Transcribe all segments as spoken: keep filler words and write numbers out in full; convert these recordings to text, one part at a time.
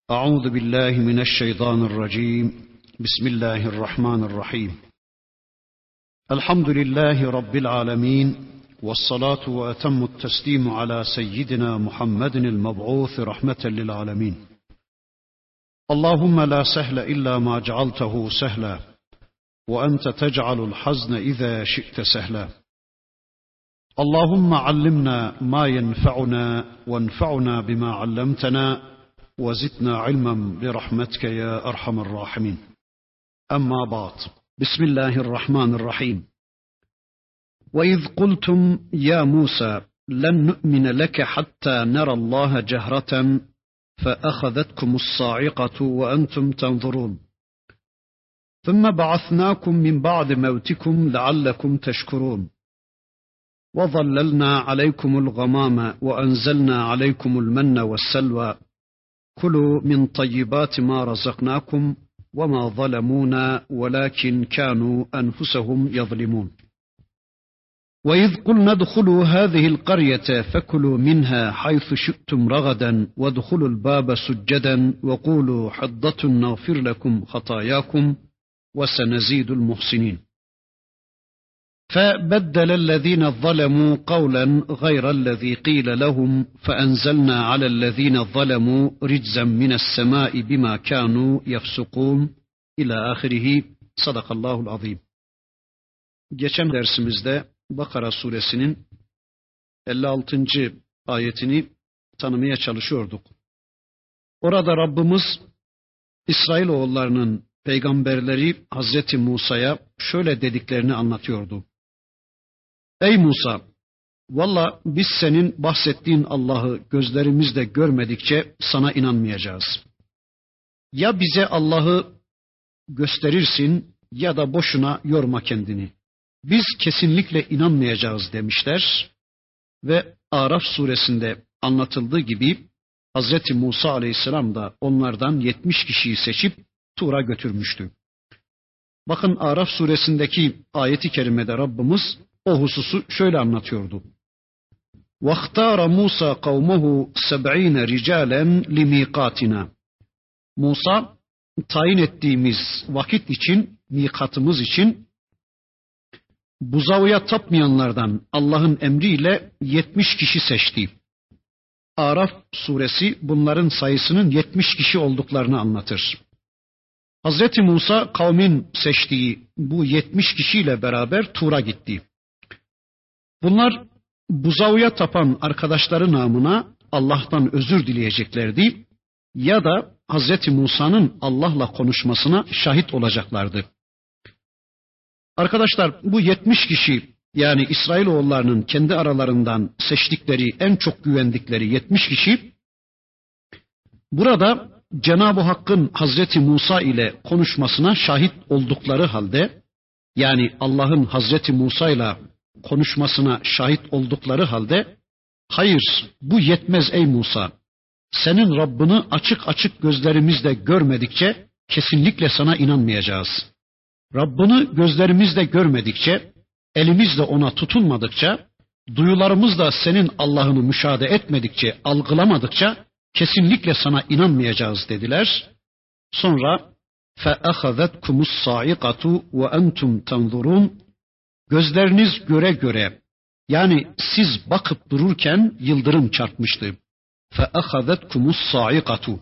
أعوذ بالله من الشيطان الرجيم. بسم الله الرحمن الرحيم. الحمد لله رب العالمين، والصلاة وأتم التسليم على سيدنا محمد المبعوث رحمة للعالمين. اللهم لا سهل إلا ما جعلته سهلا، وأنت تجعل الحزن إذا شئت سهلا. اللهم علمنا ما ينفعنا، وانفعنا بما علمتنا، وزدنا علما برحمتك يا أرحم الراحمين. أما بعد، بسم الله الرحمن الرحيم. وإذ قلتم يا موسى لن نؤمن لك حتى نرى الله جهرة فأخذتكم الصاعقة وأنتم تنظرون، ثم بعثناكم من بعد موتكم لعلكم تشكرون، وظللنا عليكم الغمام وأنزلنا عليكم المن والسلوى، كلوا من طيبات ما رزقناكم وما ظلمونا ولكن كانوا أنفسهم يظلمون. وإذ قلنا ادخلوا هذه القرية فكلوا منها حيث شئتم رغدا وادخلوا الباب سجدا وقولوا حطة نغفر لكم خطاياكم وسنزيد المحسنين. فبدل الذين ظلموا قولا غير الذي قيل لهم فأنزلنا على الذين ظلموا رجزا من السماء بما كانوا يفسقون إلى آخره. Sadakallahul azim. Geçen dersimizde Bakara suresinin elli altıncı ayetini tanımaya çalışıyorduk. Orada Rabbimiz İsrailoğullarının peygamberleri Hazreti Musa'ya şöyle dediklerini anlatıyordu. Ey Musa! Valla biz senin bahsettiğin Allah'ı gözlerimizle görmedikçe sana inanmayacağız. Ya bize Allah'ı gösterirsin ya da boşuna yorma kendini. Biz kesinlikle inanmayacağız demişler ve Araf suresinde anlatıldığı gibi Hazreti Musa aleyhisselam da onlardan yetmiş kişiyi seçip Tur'a götürmüştü. Bakın Araf suresindeki ayeti kerimede Rabbimiz o hususu şöyle anlatıyordu. وَاخْتَارَ مُوسَى قَوْمَهُ سَبْعِينَ رِجَالًا لِمِيقَاتِنَا. Musa tayin ettiğimiz vakit için, mikatımız için buzağıya tapmayanlardan Allah'ın emriyle yetmiş kişi seçti. Araf suresi bunların sayısının yetmiş kişi olduklarını anlatır. Hazreti Musa kavmin seçtiği bu yetmiş kişiyle beraber Tur'a gitti. Bunlar buzağıya tapan arkadaşları namına Allah'tan özür dileyeceklerdi ya da Hazreti Musa'nın Allah'la konuşmasına şahit olacaklardı. Arkadaşlar bu yetmiş kişi, yani İsrailoğullarının kendi aralarından seçtikleri, en çok güvendikleri yetmiş kişi burada Cenab-ı Hakk'ın Hazreti Musa ile konuşmasına şahit oldukları halde, yani Allah'ın Hazreti Musa ile konuşmasına şahit oldukları halde, hayır bu yetmez ey Musa, senin Rabbini açık açık gözlerimizle görmedikçe kesinlikle sana inanmayacağız. Rabbini gözlerimizle görmedikçe, elimizle ona tutunmadıkça, duyularımızla senin Allah'ını müşahede etmedikçe, algılamadıkça kesinlikle sana inanmayacağız dediler. Sonra فَأَخَذَتْكُمُ الصَّاعِقَةُ وَأَنْتُمْ تَنْظُرُونَ. Gözleriniz göre göre, yani siz bakıp dururken yıldırım çarpmıştı. فَأَخَذَتْكُمُ الصَّاعِقَةُ.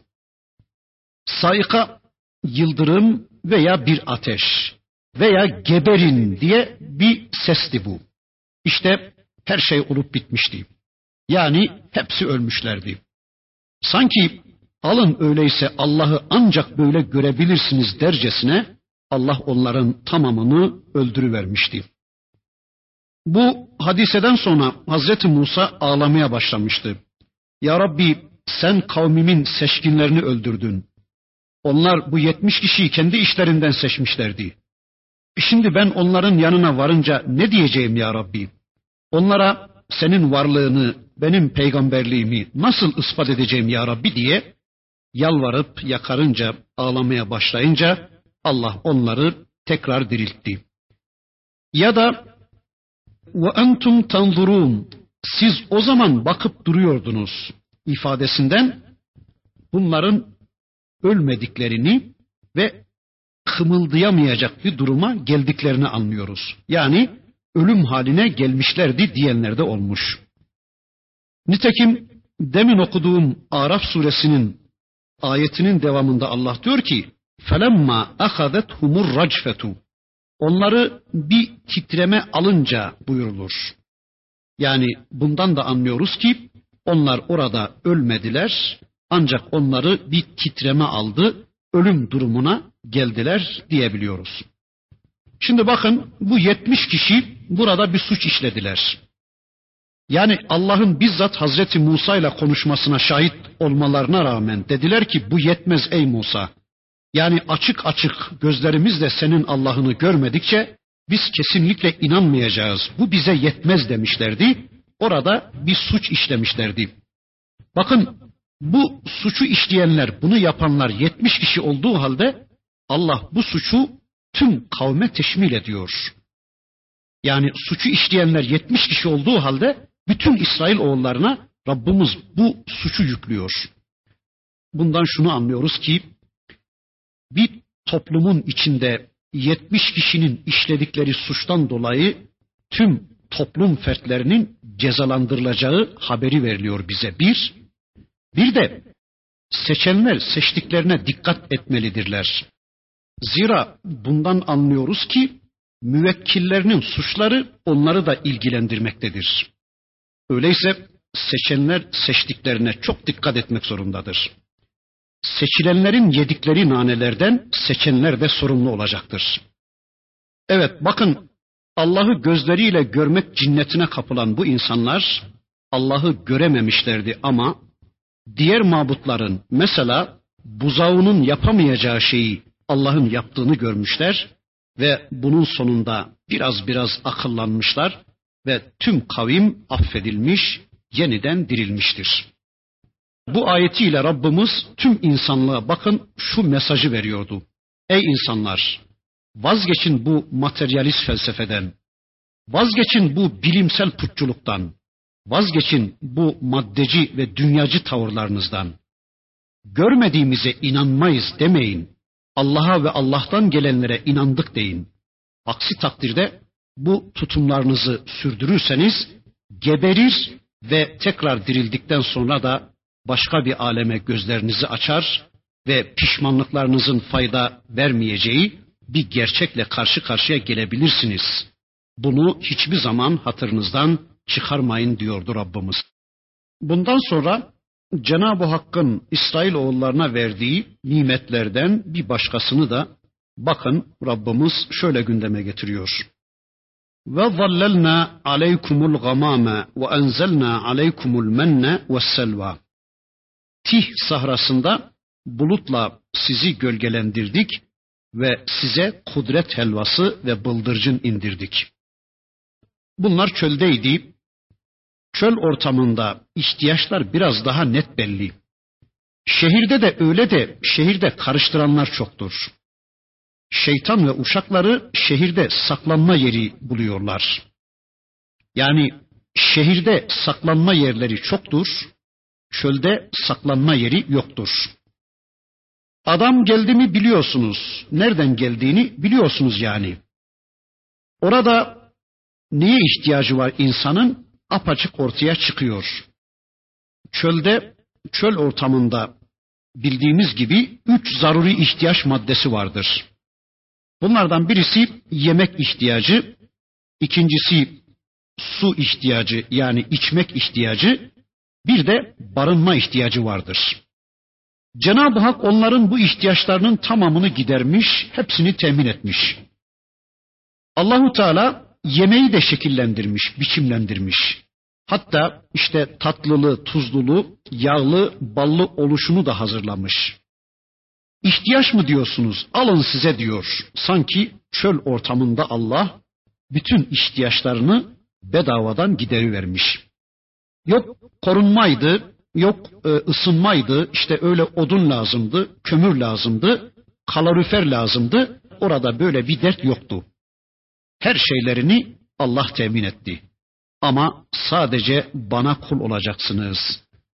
Saika yıldırım veya bir ateş veya geberin diye bir sesti bu. İşte her şey olup bitmişti. Yani hepsi ölmüşlerdi. Sanki alın öyleyse Allah'ı ancak böyle görebilirsiniz dercesine Allah onların tamamını öldürüvermişti. Bu hadiseden sonra Hazreti Musa ağlamaya başlamıştı. Ya Rabbi, sen kavmimin seçkinlerini öldürdün. Onlar bu yetmiş kişiyi kendi işlerinden seçmişlerdi. Şimdi ben onların yanına varınca ne diyeceğim ya Rabbi? Onlara senin varlığını, benim peygamberliğimi nasıl ispat edeceğim ya Rabbi diye yalvarıp yakarınca, ağlamaya başlayınca Allah onları tekrar diriltti. Ya da وَاَنْتُمْ تَنْظُرُونَ. Siz o zaman bakıp duruyordunuz ifadesinden bunların ölmediklerini ve kımıldayamayacak bir duruma geldiklerini anlıyoruz. Yani ölüm haline gelmişlerdi diyenler de olmuş. Nitekim demin okuduğum Araf suresinin ayetinin devamında Allah diyor ki فَلَمَّا أَخَذَتْهُمُ الرَّجْفَةُ Onları bir titreme alınca buyurulur. Yani bundan da anlıyoruz ki onlar orada ölmediler, ancak onları bir titreme aldı, ölüm durumuna geldiler diyebiliyoruz. Şimdi bakın, bu yetmiş kişi burada bir suç işlediler. Yani Allah'ın bizzat Hazreti Musa ile konuşmasına şahit olmalarına rağmen dediler ki bu yetmez ey Musa. Yani açık açık gözlerimizle senin Allah'ını görmedikçe biz kesinlikle inanmayacağız. Bu bize yetmez demişlerdi. Orada bir suç işlemişlerdi. Bakın, bu suçu işleyenler, bunu yapanlar yetmiş kişi olduğu halde Allah bu suçu tüm kavme teşmil ediyor. Yani suçu işleyenler yetmiş kişi olduğu halde bütün İsrail oğullarına Rabbimiz bu suçu yüklüyor. Bundan şunu anlıyoruz ki bir toplumun içinde yetmiş kişinin işledikleri suçtan dolayı tüm toplum fertlerinin cezalandırılacağı haberi veriliyor bize. Bir, bir de seçenler seçtiklerine dikkat etmelidirler. Zira bundan anlıyoruz ki müvekkillerinin suçları onları da ilgilendirmektedir. Öyleyse seçenler seçtiklerine çok dikkat etmek zorundadır. Seçilenlerin yedikleri nanelerden seçenler de sorumlu olacaktır. Evet, bakın, Allah'ı gözleriyle görmek cinnetine kapılan bu insanlar Allah'ı görememişlerdi ama diğer mabutların, mesela buzağının yapamayacağı şeyi Allah'ın yaptığını görmüşler ve bunun sonunda biraz biraz akıllanmışlar ve tüm kavim affedilmiş, yeniden dirilmiştir. Bu ayetiyle Rabbimiz tüm insanlığa bakın şu mesajı veriyordu. Ey insanlar, vazgeçin bu materyalist felsefeden, vazgeçin bu bilimsel putçuluktan, vazgeçin bu maddeci ve dünyacı tavırlarınızdan. Görmediğimize inanmayız demeyin. Allah'a ve Allah'tan gelenlere inandık deyin. Aksi takdirde bu tutumlarınızı sürdürürseniz geberir ve tekrar dirildikten sonra da başka bir aleme gözlerinizi açar ve pişmanlıklarınızın fayda vermeyeceği bir gerçekle karşı karşıya gelebilirsiniz. Bunu hiçbir zaman hatırınızdan çıkarmayın diyordu Rabbimiz. Bundan sonra Cenab-ı Hakk'ın İsrail oğullarına verdiği nimetlerden bir başkasını da bakın Rabbimiz şöyle gündeme getiriyor. Ve zallelna aleykumul gamame ve enzelna aleykumul menne ve selva. Tih sahrasında bulutla sizi gölgelendirdik ve size kudret helvası ve bıldırcın indirdik. Bunlar çöldeydi. Çöl ortamında ihtiyaçlar biraz daha net belli. Şehirde de öyle de şehirde karıştıranlar çoktur. Şeytan ve uşakları şehirde saklanma yeri buluyorlar. Yani şehirde saklanma yerleri çoktur, çölde saklanma yeri yoktur. Adam geldi mi biliyorsunuz, nereden geldiğini biliyorsunuz yani. Orada neye ihtiyacı var insanın? Apaçık ortaya çıkıyor. Çölde, çöl ortamında bildiğimiz gibi üç zaruri ihtiyaç maddesi vardır. Bunlardan birisi yemek ihtiyacı, ikincisi su ihtiyacı yani içmek ihtiyacı, bir de barınma ihtiyacı vardır. Cenab-ı Hak onların bu ihtiyaçlarının tamamını gidermiş, hepsini temin etmiş. Allahu Teala yemeği de şekillendirmiş, biçimlendirmiş. Hatta işte tatlılı, tuzlulu, yağlı, ballı oluşunu da hazırlamış. İhtiyaç mı diyorsunuz? Alın size diyor. Sanki çöl ortamında Allah bütün ihtiyaçlarını bedavadan giderivermiş. Yok korunmaydı, yok ısınmaydı, işte öyle odun lazımdı, kömür lazımdı, kalorifer lazımdı. Orada böyle bir dert yoktu. Her şeylerini Allah temin etti. Ama sadece bana kul olacaksınız.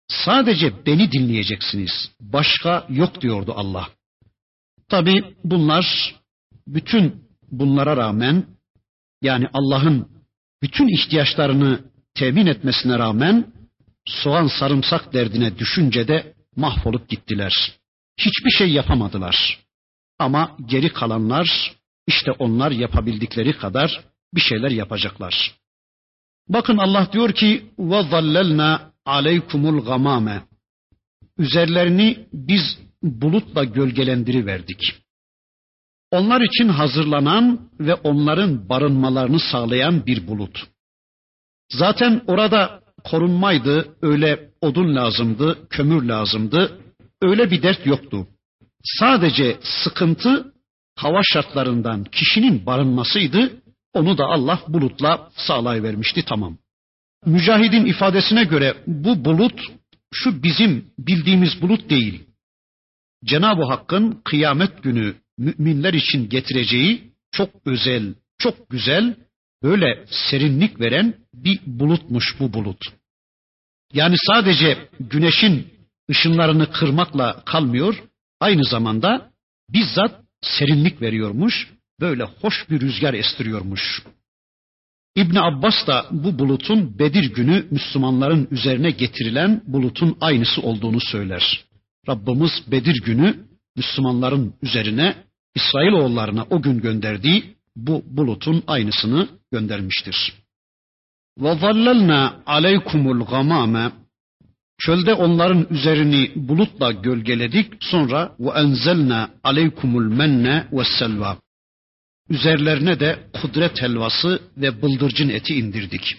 Sadece beni dinleyeceksiniz. Başka yok diyordu Allah. Tabi bunlar bütün bunlara rağmen, yani Allah'ın bütün ihtiyaçlarını temin etmesine rağmen soğan sarımsak derdine düşünce de mahvolup gittiler. Hiçbir şey yapamadılar. Ama geri kalanlar, işte onlar yapabildikleri kadar bir şeyler yapacaklar. Bakın Allah diyor ki وَظَلَّلْنَا عَلَيْكُمُ الْغَمَامَ. Üzerlerini biz bulutla gölgelendiriverdik. Onlar için hazırlanan ve onların barınmalarını sağlayan bir bulut. Zaten orada korunmaydı, öyle odun lazımdı, kömür lazımdı, öyle bir dert yoktu. Sadece sıkıntı hava şartlarından kişinin barınmasıydı, onu da Allah bulutla sağlayıvermişti, tamam. Mücahid'in ifadesine göre bu bulut şu bizim bildiğimiz bulut değil. Cenab-ı Hakk'ın kıyamet günü müminler için getireceği çok özel, çok güzel, böyle serinlik veren bir bulutmuş bu bulut. Yani sadece güneşin ışınlarını kırmakla kalmıyor, aynı zamanda bizzat serinlik veriyormuş, böyle hoş bir rüzgar estiriyormuş. İbn Abbas da bu bulutun Bedir günü Müslümanların üzerine getirilen bulutun aynısı olduğunu söyler. Rabbimiz Bedir günü Müslümanların üzerine, İsrailoğullarına o gün gönderdiği bu bulutun aynısını göndermiştir. وَظَلَّلْنَا عَلَيْكُمُ الْغَمَامَ. Çölde onların üzerini bulutla gölgeledik, sonra وَاَنْزَلْنَا عَلَيْكُمُ الْمَنَّ وَالسَّلْوَى. Üzerlerine de kudret helvası ve bıldırcın eti indirdik.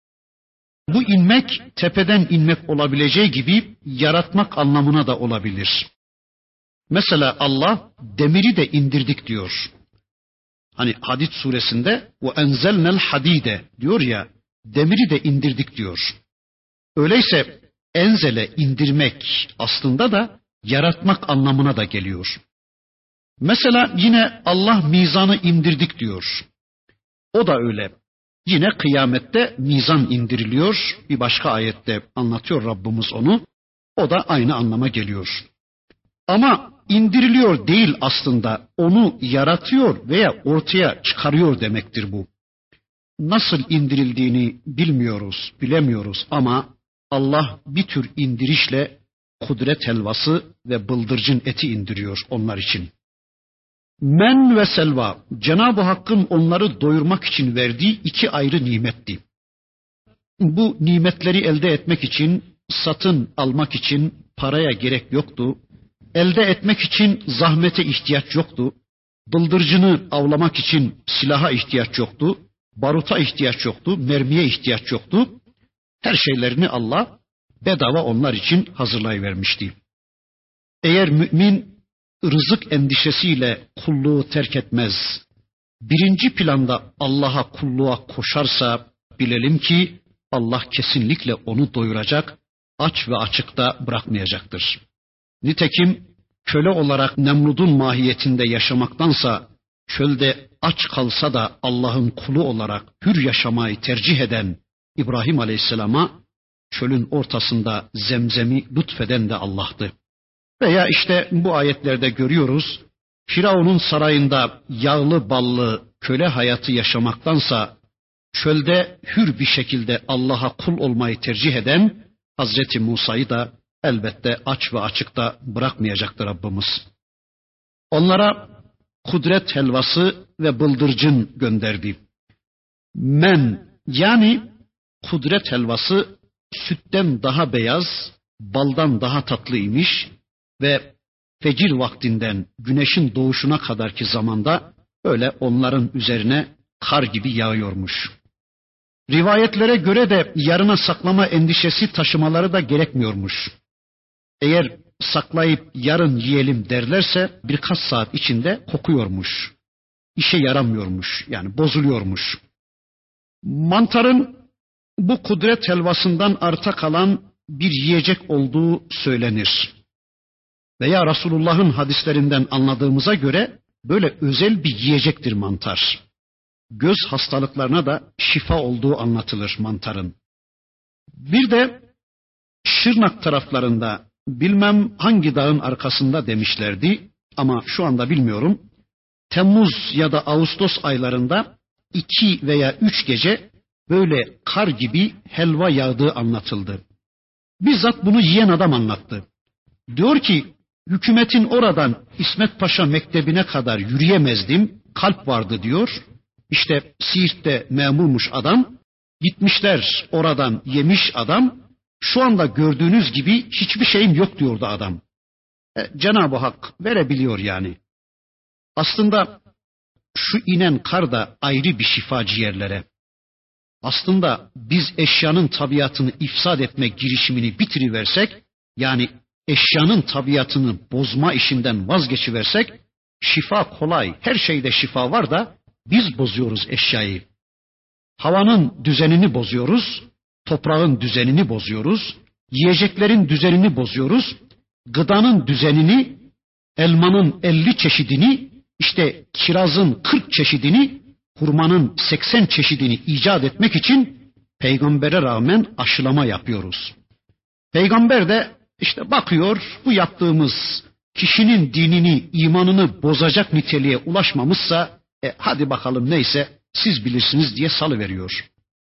Bu inmek tepeden inmek olabileceği gibi yaratmak anlamına da olabilir. Mesela Allah demiri de indirdik diyor. Hani Hadid suresinde وَاَنْزَلْنَا الْحَد۪يدَ diyor ya, demiri de indirdik diyor. Öyleyse enzele indirmek aslında da yaratmak anlamına da geliyor. Mesela yine Allah mizanı indirdik diyor. O da öyle. Yine kıyamette mizan indiriliyor. Bir başka ayette anlatıyor Rabbimiz onu. O da aynı anlama geliyor. Ama indiriliyor değil aslında, onu yaratıyor veya ortaya çıkarıyor demektir bu. Nasıl indirildiğini bilmiyoruz, bilemiyoruz ama Allah bir tür indirişle kudret helvası ve bıldırcın eti indiriyor onlar için. Men ve selva, Cenab-ı Hakk'ın onları doyurmak için verdiği iki ayrı nimetti. Bu nimetleri elde etmek için, satın almak için paraya gerek yoktu. Elde etmek için zahmete ihtiyaç yoktu. Bıldırcını avlamak için silaha ihtiyaç yoktu. Baruta ihtiyaç yoktu. Mermiye ihtiyaç yoktu. Her şeylerini Allah bedava onlar için hazırlayıvermişti. Eğer mümin rızık endişesiyle kulluğu terk etmez, birinci planda Allah'a kulluğa koşarsa bilelim ki Allah kesinlikle onu doyuracak, aç ve açıkta bırakmayacaktır. Nitekim köle olarak Nemrud'un mahiyetinde yaşamaktansa çölde aç kalsa da Allah'ın kulu olarak hür yaşamayı tercih eden İbrahim Aleyhisselam'a çölün ortasında zemzemi lütfeden de Allah'tı. Veya işte bu ayetlerde görüyoruz, Firavun'un sarayında yağlı ballı köle hayatı yaşamaktansa çölde hür bir şekilde Allah'a kul olmayı tercih eden Hazreti Musa'yı da elbette aç ve açıkta bırakmayacaktır Rabbimiz. Onlara kudret helvası ve bıldırcın gönderdi. Men, yani kudret helvası sütten daha beyaz, baldan daha tatlıymış ve fecir vaktinden güneşin doğuşuna kadarki zamanda öyle onların üzerine kar gibi yağıyormuş. Rivayetlere göre de yarına saklama endişesi taşımaları da gerekmiyormuş. Eğer saklayıp yarın yiyelim derlerse birkaç saat içinde kokuyormuş. İşe yaramıyormuş, yani bozuluyormuş. Mantarın bu kudret helvasından arta kalan bir yiyecek olduğu söylenir. Veya Resulullah'ın hadislerinden anladığımıza göre böyle özel bir yiyecektir mantar. Göz hastalıklarına da şifa olduğu anlatılır mantarın. Bir de Şırnak taraflarında bilmem hangi dağın arkasında demişlerdi ama şu anda bilmiyorum. Temmuz ya da Ağustos aylarında iki veya üç gece böyle kar gibi helva yağdığı anlatıldı. Bizzat bunu yiyen adam anlattı. Diyor ki hükümetin oradan İsmet Paşa Mektebi'ne kadar yürüyemezdim, kalp vardı diyor. İşte Siirt'te memurmuş adam, gitmişler oradan yemiş adam, şu anda gördüğünüz gibi hiçbir şeyim yok diyordu adam. E, Cenab-ı Hak verebiliyor yani. Aslında şu inen kar da ayrı bir şifa ciğerlere. Aslında biz eşyanın tabiatını ifsad etme girişimini bitiriversek, yani eşyanın tabiatını bozma işinden vazgeçiversek, şifa kolay, her şeyde şifa var da biz bozuyoruz eşyayı. Havanın düzenini bozuyoruz, toprağın düzenini bozuyoruz, yiyeceklerin düzenini bozuyoruz, gıdanın düzenini, elmanın elli çeşidini, işte kirazın kırk çeşidini, hurmanın seksen çeşidini icat etmek için peygambere rağmen aşılama yapıyoruz. Peygamber de işte bakıyor, bu yaptığımız kişinin dinini, imanını bozacak niteliğe ulaşmamışsa, e, hadi bakalım neyse siz bilirsiniz diye salıveriyor.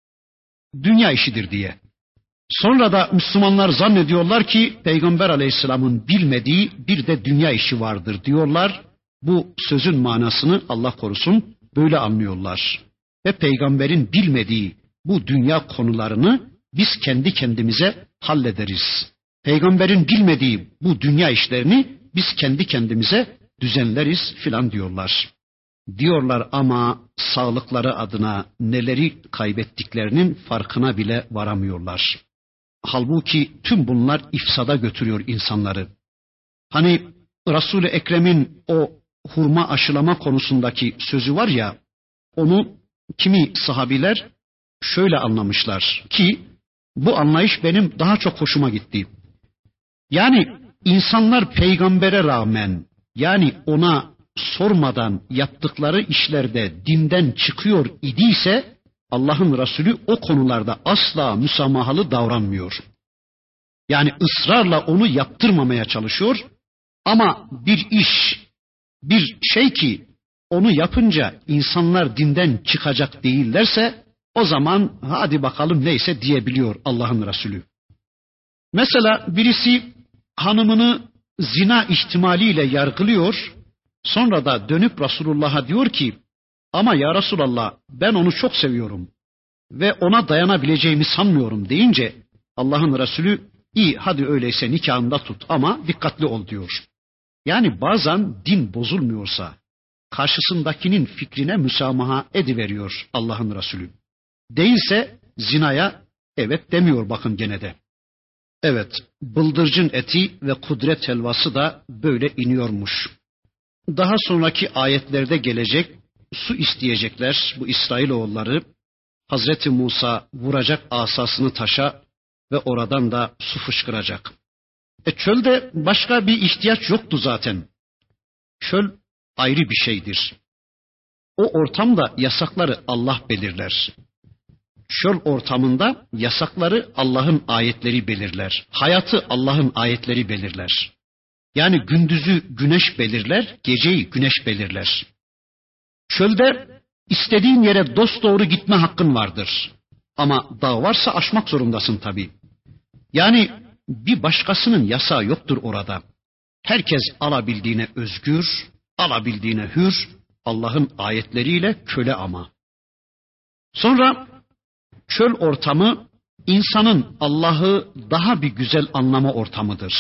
Dünya işidir diye. Sonra da Müslümanlar zannediyorlar ki Peygamber Aleyhisselam'ın bilmediği bir de dünya işi vardır diyorlar. Bu sözün manasını Allah korusun böyle anlıyorlar. Ve Peygamberin bilmediği bu dünya konularını biz kendi kendimize hallederiz. Peygamberin bilmediği bu dünya işlerini biz kendi kendimize düzenleriz filan diyorlar. Diyorlar ama sağlıkları adına neleri kaybettiklerinin farkına bile varamıyorlar. Halbuki tüm bunlar ifsada götürüyor insanları. Hani Resul-i Ekrem'in o hurma aşılama konusundaki sözü var ya, onu kimi sahabiler şöyle anlamışlar ki bu anlayış benim daha çok hoşuma gitti. Yani insanlar peygambere rağmen, yani ona sormadan yaptıkları işlerde dinden çıkıyor idiyse Allah'ın Resulü o konularda asla müsamahalı davranmıyor. Yani ısrarla onu yaptırmamaya çalışıyor ama bir iş, bir şey ki onu yapınca insanlar dinden çıkacak değillerse o zaman hadi bakalım neyse diyebiliyor Allah'ın Resulü. Mesela birisi hanımını zina ihtimaliyle yargılıyor, sonra da dönüp Resulullah'a diyor ki ama ya Resulallah ben onu çok seviyorum ve ona dayanabileceğimi sanmıyorum deyince Allah'ın Resulü iyi hadi öyleyse nikahında tut ama dikkatli ol diyor. Yani bazen din bozulmuyorsa karşısındakinin fikrine müsamaha ediveriyor Allah'ın Resulü. Değilse zinaya evet demiyor bakın gene de. Evet, bıldırcın eti ve kudret helvası da böyle iniyormuş. Daha sonraki ayetlerde gelecek, su isteyecekler bu İsrailoğulları. Hazreti Musa vuracak asasını taşa ve oradan da su fışkıracak. E çölde başka bir ihtiyaç yoktu zaten. Çöl ayrı bir şeydir. O ortamda yasakları Allah belirler. Çöl ortamında yasakları Allah'ın ayetleri belirler. Hayatı Allah'ın ayetleri belirler. Yani gündüzü güneş belirler, geceyi güneş belirler. Çölde istediğin yere dosdoğru gitme hakkın vardır. Ama dağ varsa aşmak zorundasın tabii. Yani bir başkasının yasağı yoktur orada. Herkes alabildiğine özgür, alabildiğine hür, Allah'ın ayetleriyle köle ama. Sonra çöl ortamı insanın Allah'ı daha bir güzel anlama ortamıdır.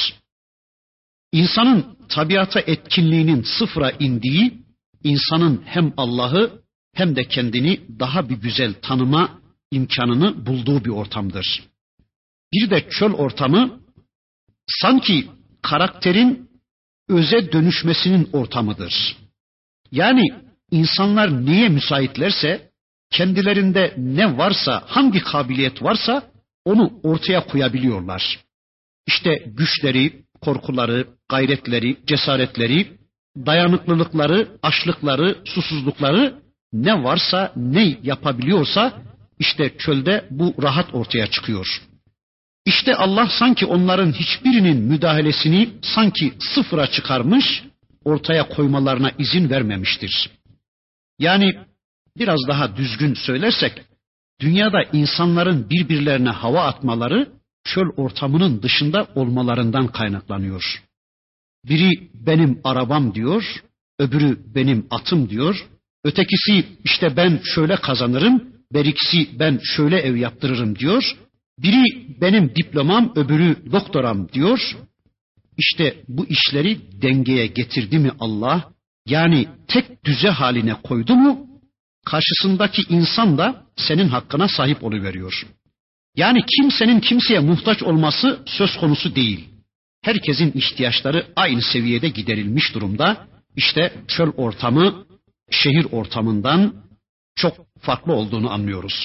İnsanın tabiata etkinliğinin sıfıra indiği, insanın hem Allah'ı hem de kendini daha bir güzel tanıma imkanını bulduğu bir ortamdır. Bir de çöl ortamı sanki karakterin öze dönüşmesinin ortamıdır. Yani insanlar neye müsaitlerse, kendilerinde ne varsa, hangi kabiliyet varsa onu ortaya koyabiliyorlar. İşte güçleri, korkuları, gayretleri, cesaretleri, dayanıklılıkları, açlıkları, susuzlukları ne varsa, ne yapabiliyorsa işte çölde bu rahat ortaya çıkıyor. İşte Allah sanki onların hiçbirinin müdahalesini sanki sıfıra çıkarmış, ortaya koymalarına izin vermemiştir. Yani biraz daha düzgün söylersek, dünyada insanların birbirlerine hava atmaları çöl ortamının dışında olmalarından kaynaklanıyor. Biri benim arabam diyor, öbürü benim atım diyor, ötekisi işte ben şöyle kazanırım, berikisi ben şöyle ev yaptırırım diyor. Biri benim diplomam, öbürü doktoram diyor. İşte bu işleri dengeye getirdi mi Allah, yani tek düze haline koydu mu, karşısındaki insan da senin hakkına sahip oluveriyor. Yani kimsenin kimseye muhtaç olması söz konusu değil. Herkesin ihtiyaçları aynı seviyede giderilmiş durumda. İşte çöl ortamı şehir ortamından çok farklı olduğunu anlıyoruz.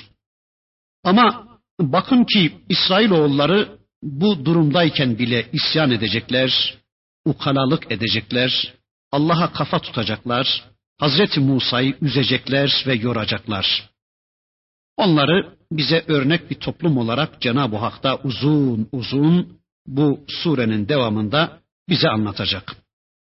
Ama bakın ki İsrailoğulları bu durumdayken bile isyan edecekler, ukalalık edecekler, Allah'a kafa tutacaklar, Hazreti Musa'yı üzecekler ve yoracaklar. Onları bize örnek bir toplum olarak Cenab-ı Hak da uzun uzun bu surenin devamında bize anlatacak.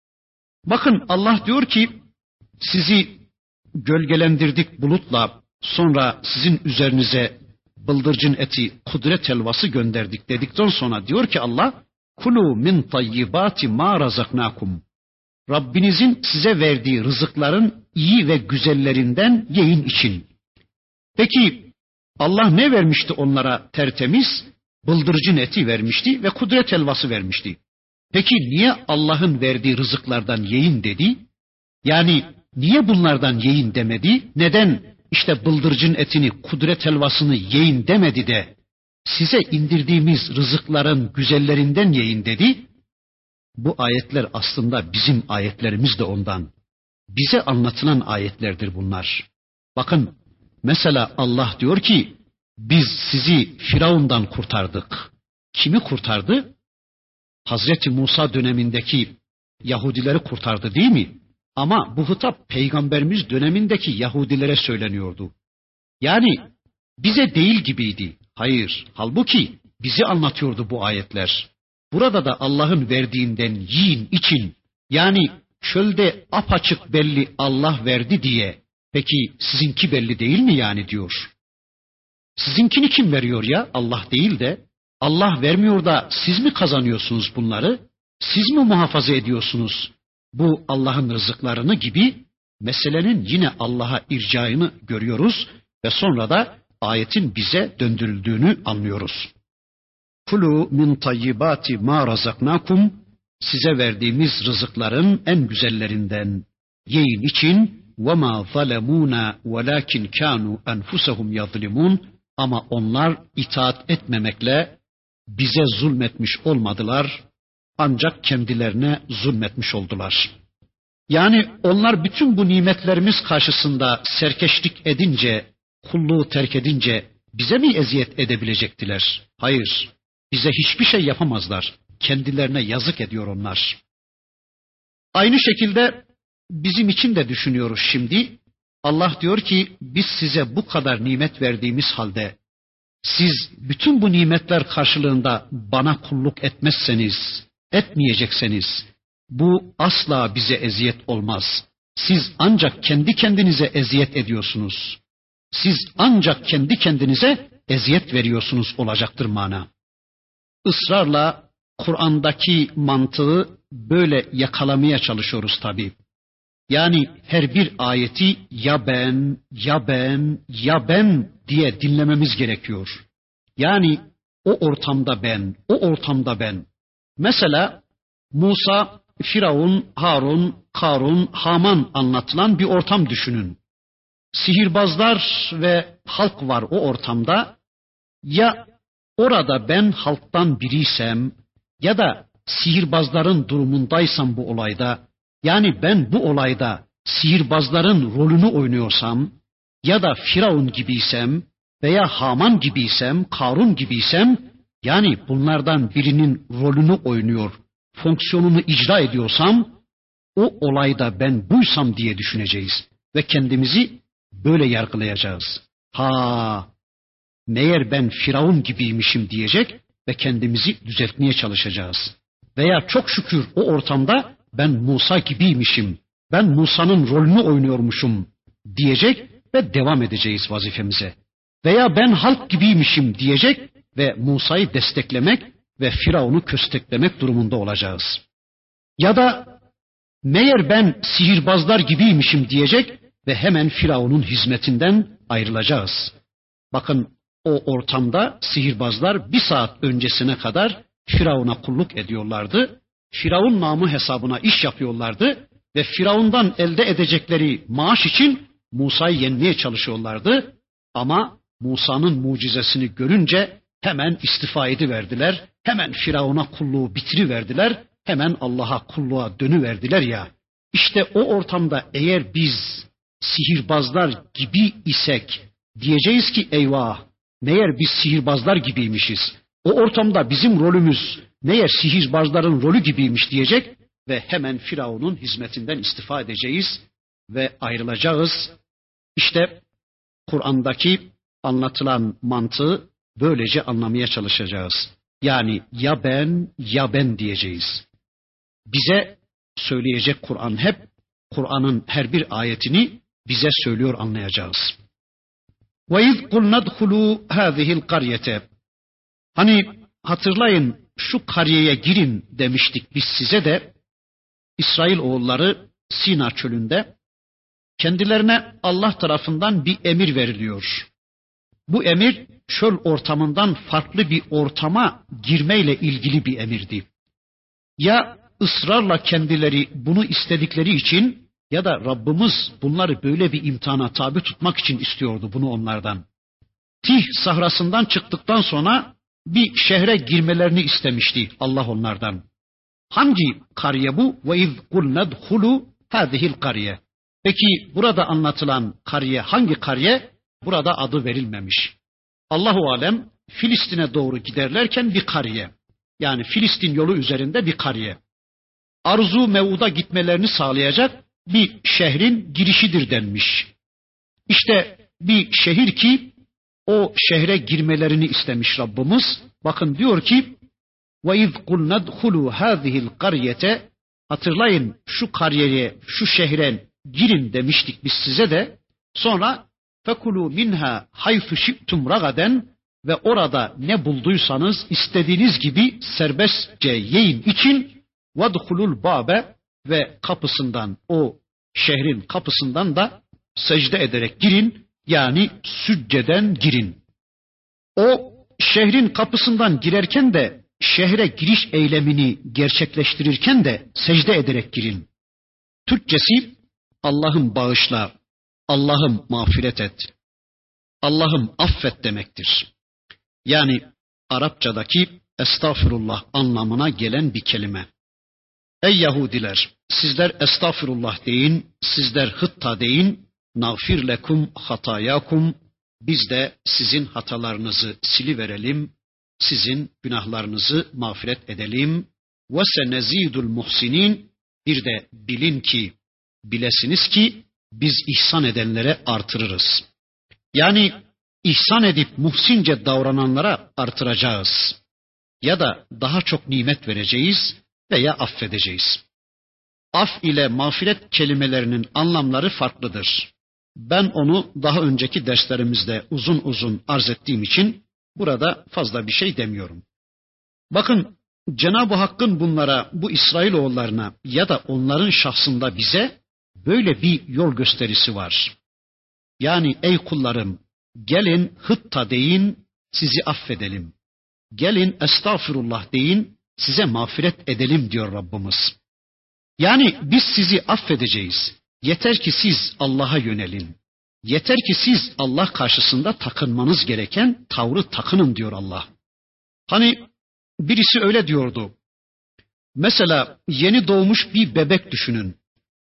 Bakın Allah diyor ki, sizi gölgelendirdik bulutla, sonra sizin üzerinize bıldırcın eti, kudret helvası gönderdik dedikten sonra diyor ki Allah, kulu min tayyibati ma razaknakum. Rabbinizin size verdiği rızıkların iyi ve güzellerinden yiyin için. Peki Allah ne vermişti onlara tertemiz? Bıldırcın eti vermişti ve kudret helvası vermişti. Peki niye Allah'ın verdiği rızıklardan yiyin dedi? Yani niye bunlardan yiyin demedi? Neden işte bıldırcın etini, kudret helvasını yiyin demedi de size indirdiğimiz rızıkların güzellerinden yiyin dedi? Bu ayetler aslında bizim ayetlerimiz de ondan. Bize anlatılan ayetlerdir bunlar. Bakın mesela Allah diyor ki, biz sizi Firavun'dan kurtardık. Kimi kurtardı? Hazreti Musa dönemindeki Yahudileri kurtardı değil mi? Ama bu hitap Peygamberimiz dönemindeki Yahudilere söyleniyordu. Yani bize değil gibiydi. Hayır, halbuki bizi anlatıyordu bu ayetler. Burada da Allah'ın verdiğinden yiyin için, yani çölde apaçık belli Allah verdi diye, peki sizinki belli değil mi yani diyor. Sizinkini kim veriyor ya? Allah değil de. Allah vermiyor da siz mi kazanıyorsunuz bunları? Siz mi muhafaza ediyorsunuz bu Allah'ın rızıklarını gibi meselenin yine Allah'a ircaını görüyoruz ve sonra da ayetin bize döndürüldüğünü anlıyoruz. Kulu min tayyibati ma razaknakum, size verdiğimiz rızıkların en güzellerinden yiyin için ve ma zalemuna velakin kanu enfusahum yazlimun, ama onlar itaat etmemekle bize zulmetmiş olmadılar, ancak kendilerine zulmetmiş oldular. Yani onlar bütün bu nimetlerimiz karşısında serkeşlik edince, kulluğu terk edince bize mi eziyet edebilecektiler? Hayır, bize hiçbir şey yapamazlar. Kendilerine yazık ediyor onlar. Aynı şekilde bizim için de düşünüyoruz şimdi. Allah diyor ki, biz size bu kadar nimet verdiğimiz halde siz bütün bu nimetler karşılığında bana kulluk etmezseniz, etmeyecekseniz bu asla bize eziyet olmaz. Siz ancak kendi kendinize eziyet ediyorsunuz. Siz ancak kendi kendinize eziyet veriyorsunuz olacaktır mana. Israrla Kur'an'daki mantığı böyle yakalamaya çalışıyoruz tabii. Yani her bir ayeti ya ben, ya ben, ya ben diye dinlememiz gerekiyor. Yani o ortamda ben, o ortamda ben. Mesela Musa, Firavun, Harun, Karun, Haman anlatılan bir ortam düşünün. Sihirbazlar ve halk var o ortamda. Ya orada ben halktan biriysem ya da sihirbazların durumundaysam bu olayda, yani ben bu olayda sihirbazların rolünü oynuyorsam ya da Firavun gibiysem veya Haman gibiysem, Karun gibiysem, yani bunlardan birinin rolünü oynuyor, fonksiyonunu icra ediyorsam, o olayda ben buysam diye düşüneceğiz ve kendimizi böyle yargılayacağız. Ha, meğer ben Firavun gibiymişim diyecek ve kendimizi düzeltmeye çalışacağız. Veya çok şükür o ortamda ben Musa gibiymişim, ben Musa'nın rolünü oynuyormuşum diyecek ve devam edeceğiz vazifemize. Veya ben halk gibiymişim diyecek ve Musa'yı desteklemek ve Firavun'u kösteklemek durumunda olacağız. Ya da meğer ben sihirbazlar gibiymişim diyecek ve hemen Firavun'un hizmetinden ayrılacağız. Bakın o ortamda sihirbazlar bir saat öncesine kadar Firavun'a kulluk ediyorlardı. Firavun namı hesabına iş yapıyorlardı ve Firavun'dan elde edecekleri maaş için Musa'yı yenmeye çalışıyorlardı. Ama Musa'nın mucizesini görünce hemen istifa ediverdiler. Hemen Firavun'a kulluğu bitiriverdiler. Hemen Allah'a kulluğa dönüverdiler ya. İşte o ortamda eğer biz sihirbazlar gibi isek diyeceğiz ki eyvah, meğer biz sihirbazlar gibiymişiz. O ortamda bizim rolümüz meğer sihirbazların rolü gibiymiş diyecek ve hemen Firavun'un hizmetinden istifa edeceğiz ve ayrılacağız. İşte Kur'an'daki anlatılan mantığı böylece anlamaya çalışacağız. Yani ya ben ya ben diyeceğiz. Bize söyleyecek Kur'an hep, Kur'an'ın her bir ayetini bize söylüyor anlayacağız. وَاِذْ قُلْنَا دْخُلُوا هَذِهِ الْقَرْيَةَ Hani hatırlayın şu kariyeye girin demiştik biz size de. İsrail oğulları Sina çölünde kendilerine Allah tarafından bir emir veriliyor. Bu emir çöl ortamından farklı bir ortama girmeyle ilgili bir emirdi. Ya ısrarla kendileri bunu istedikleri için ya da Rabbimiz bunları böyle bir imtihana tabi tutmak için istiyordu bunu onlardan. Tih sahrasından çıktıktan sonra bir şehre girmelerini istemişti Allah onlardan. Hangi kariye bu? وَاِذْ قُلْنَا دْخُلُوا هَذِهِ الْقَرْيَةِ Peki burada anlatılan kariye hangi kariye? Burada adı verilmemiş. Allahu alem Filistin'e doğru giderlerken bir kariye. Yani Filistin yolu üzerinde bir kariye. Arzu mev'uda gitmelerini sağlayacak bir şehrin girişidir denmiş. İşte bir şehir ki o şehre girmelerini istemiş Rabbimiz. Bakın diyor ki وَاِذْ قُلْنَا دْخُلُوا هَذِهِ الْقَرْيَةَ Hatırlayın şu kariyeye, şu şehre girin demiştik biz size de. Sonra فَكُلُوا مِنْهَا حَيْثُ شِئْتُمْ رَغَدًا Ve orada ne bulduysanız istediğiniz gibi serbestçe yiyin için وَدْخُلُوا الْبَابَ Ve kapısından, o şehrin kapısından da secde ederek girin, yani sücceden girin. O şehrin kapısından girerken de şehre giriş eylemini gerçekleştirirken de secde ederek girin. Türkçesi Allah'ım bağışla, Allah'ım mağfiret et, Allah'ım affet demektir. Yani Arapçadaki estağfurullah anlamına gelen bir kelime. Ey Yahudiler, sizler estağfurullah deyin, sizler hıtta deyin, nağfir lekum hatayakum, biz de sizin hatalarınızı siliverelim, sizin günahlarınızı mağfiret edelim. Ve senezidul muhsinin, bir de bilin ki, bilesiniz ki biz ihsan edenlere artırırız. Yani ihsan edip muhsince davrananlara artıracağız. Ya da daha çok nimet vereceğiz veya affedeceğiz. Af ile mağfiret kelimelerinin anlamları farklıdır. Ben onu daha önceki derslerimizde uzun uzun arz ettiğim için burada fazla bir şey demiyorum. Bakın Cenab-ı Hakk'ın bunlara, bu İsrailoğullarına ya da onların şahsında bize böyle bir yol gösterisi var. Yani ey kullarım, gelin hıtta deyin, sizi affedelim. Gelin estağfurullah deyin, size mağfiret edelim diyor Rabbimiz. Yani biz sizi affedeceğiz. Yeter ki siz Allah'a yönelin. Yeter ki siz Allah karşısında takınmanız gereken tavrı takının diyor Allah. Hani birisi öyle diyordu. Mesela yeni doğmuş bir bebek düşünün.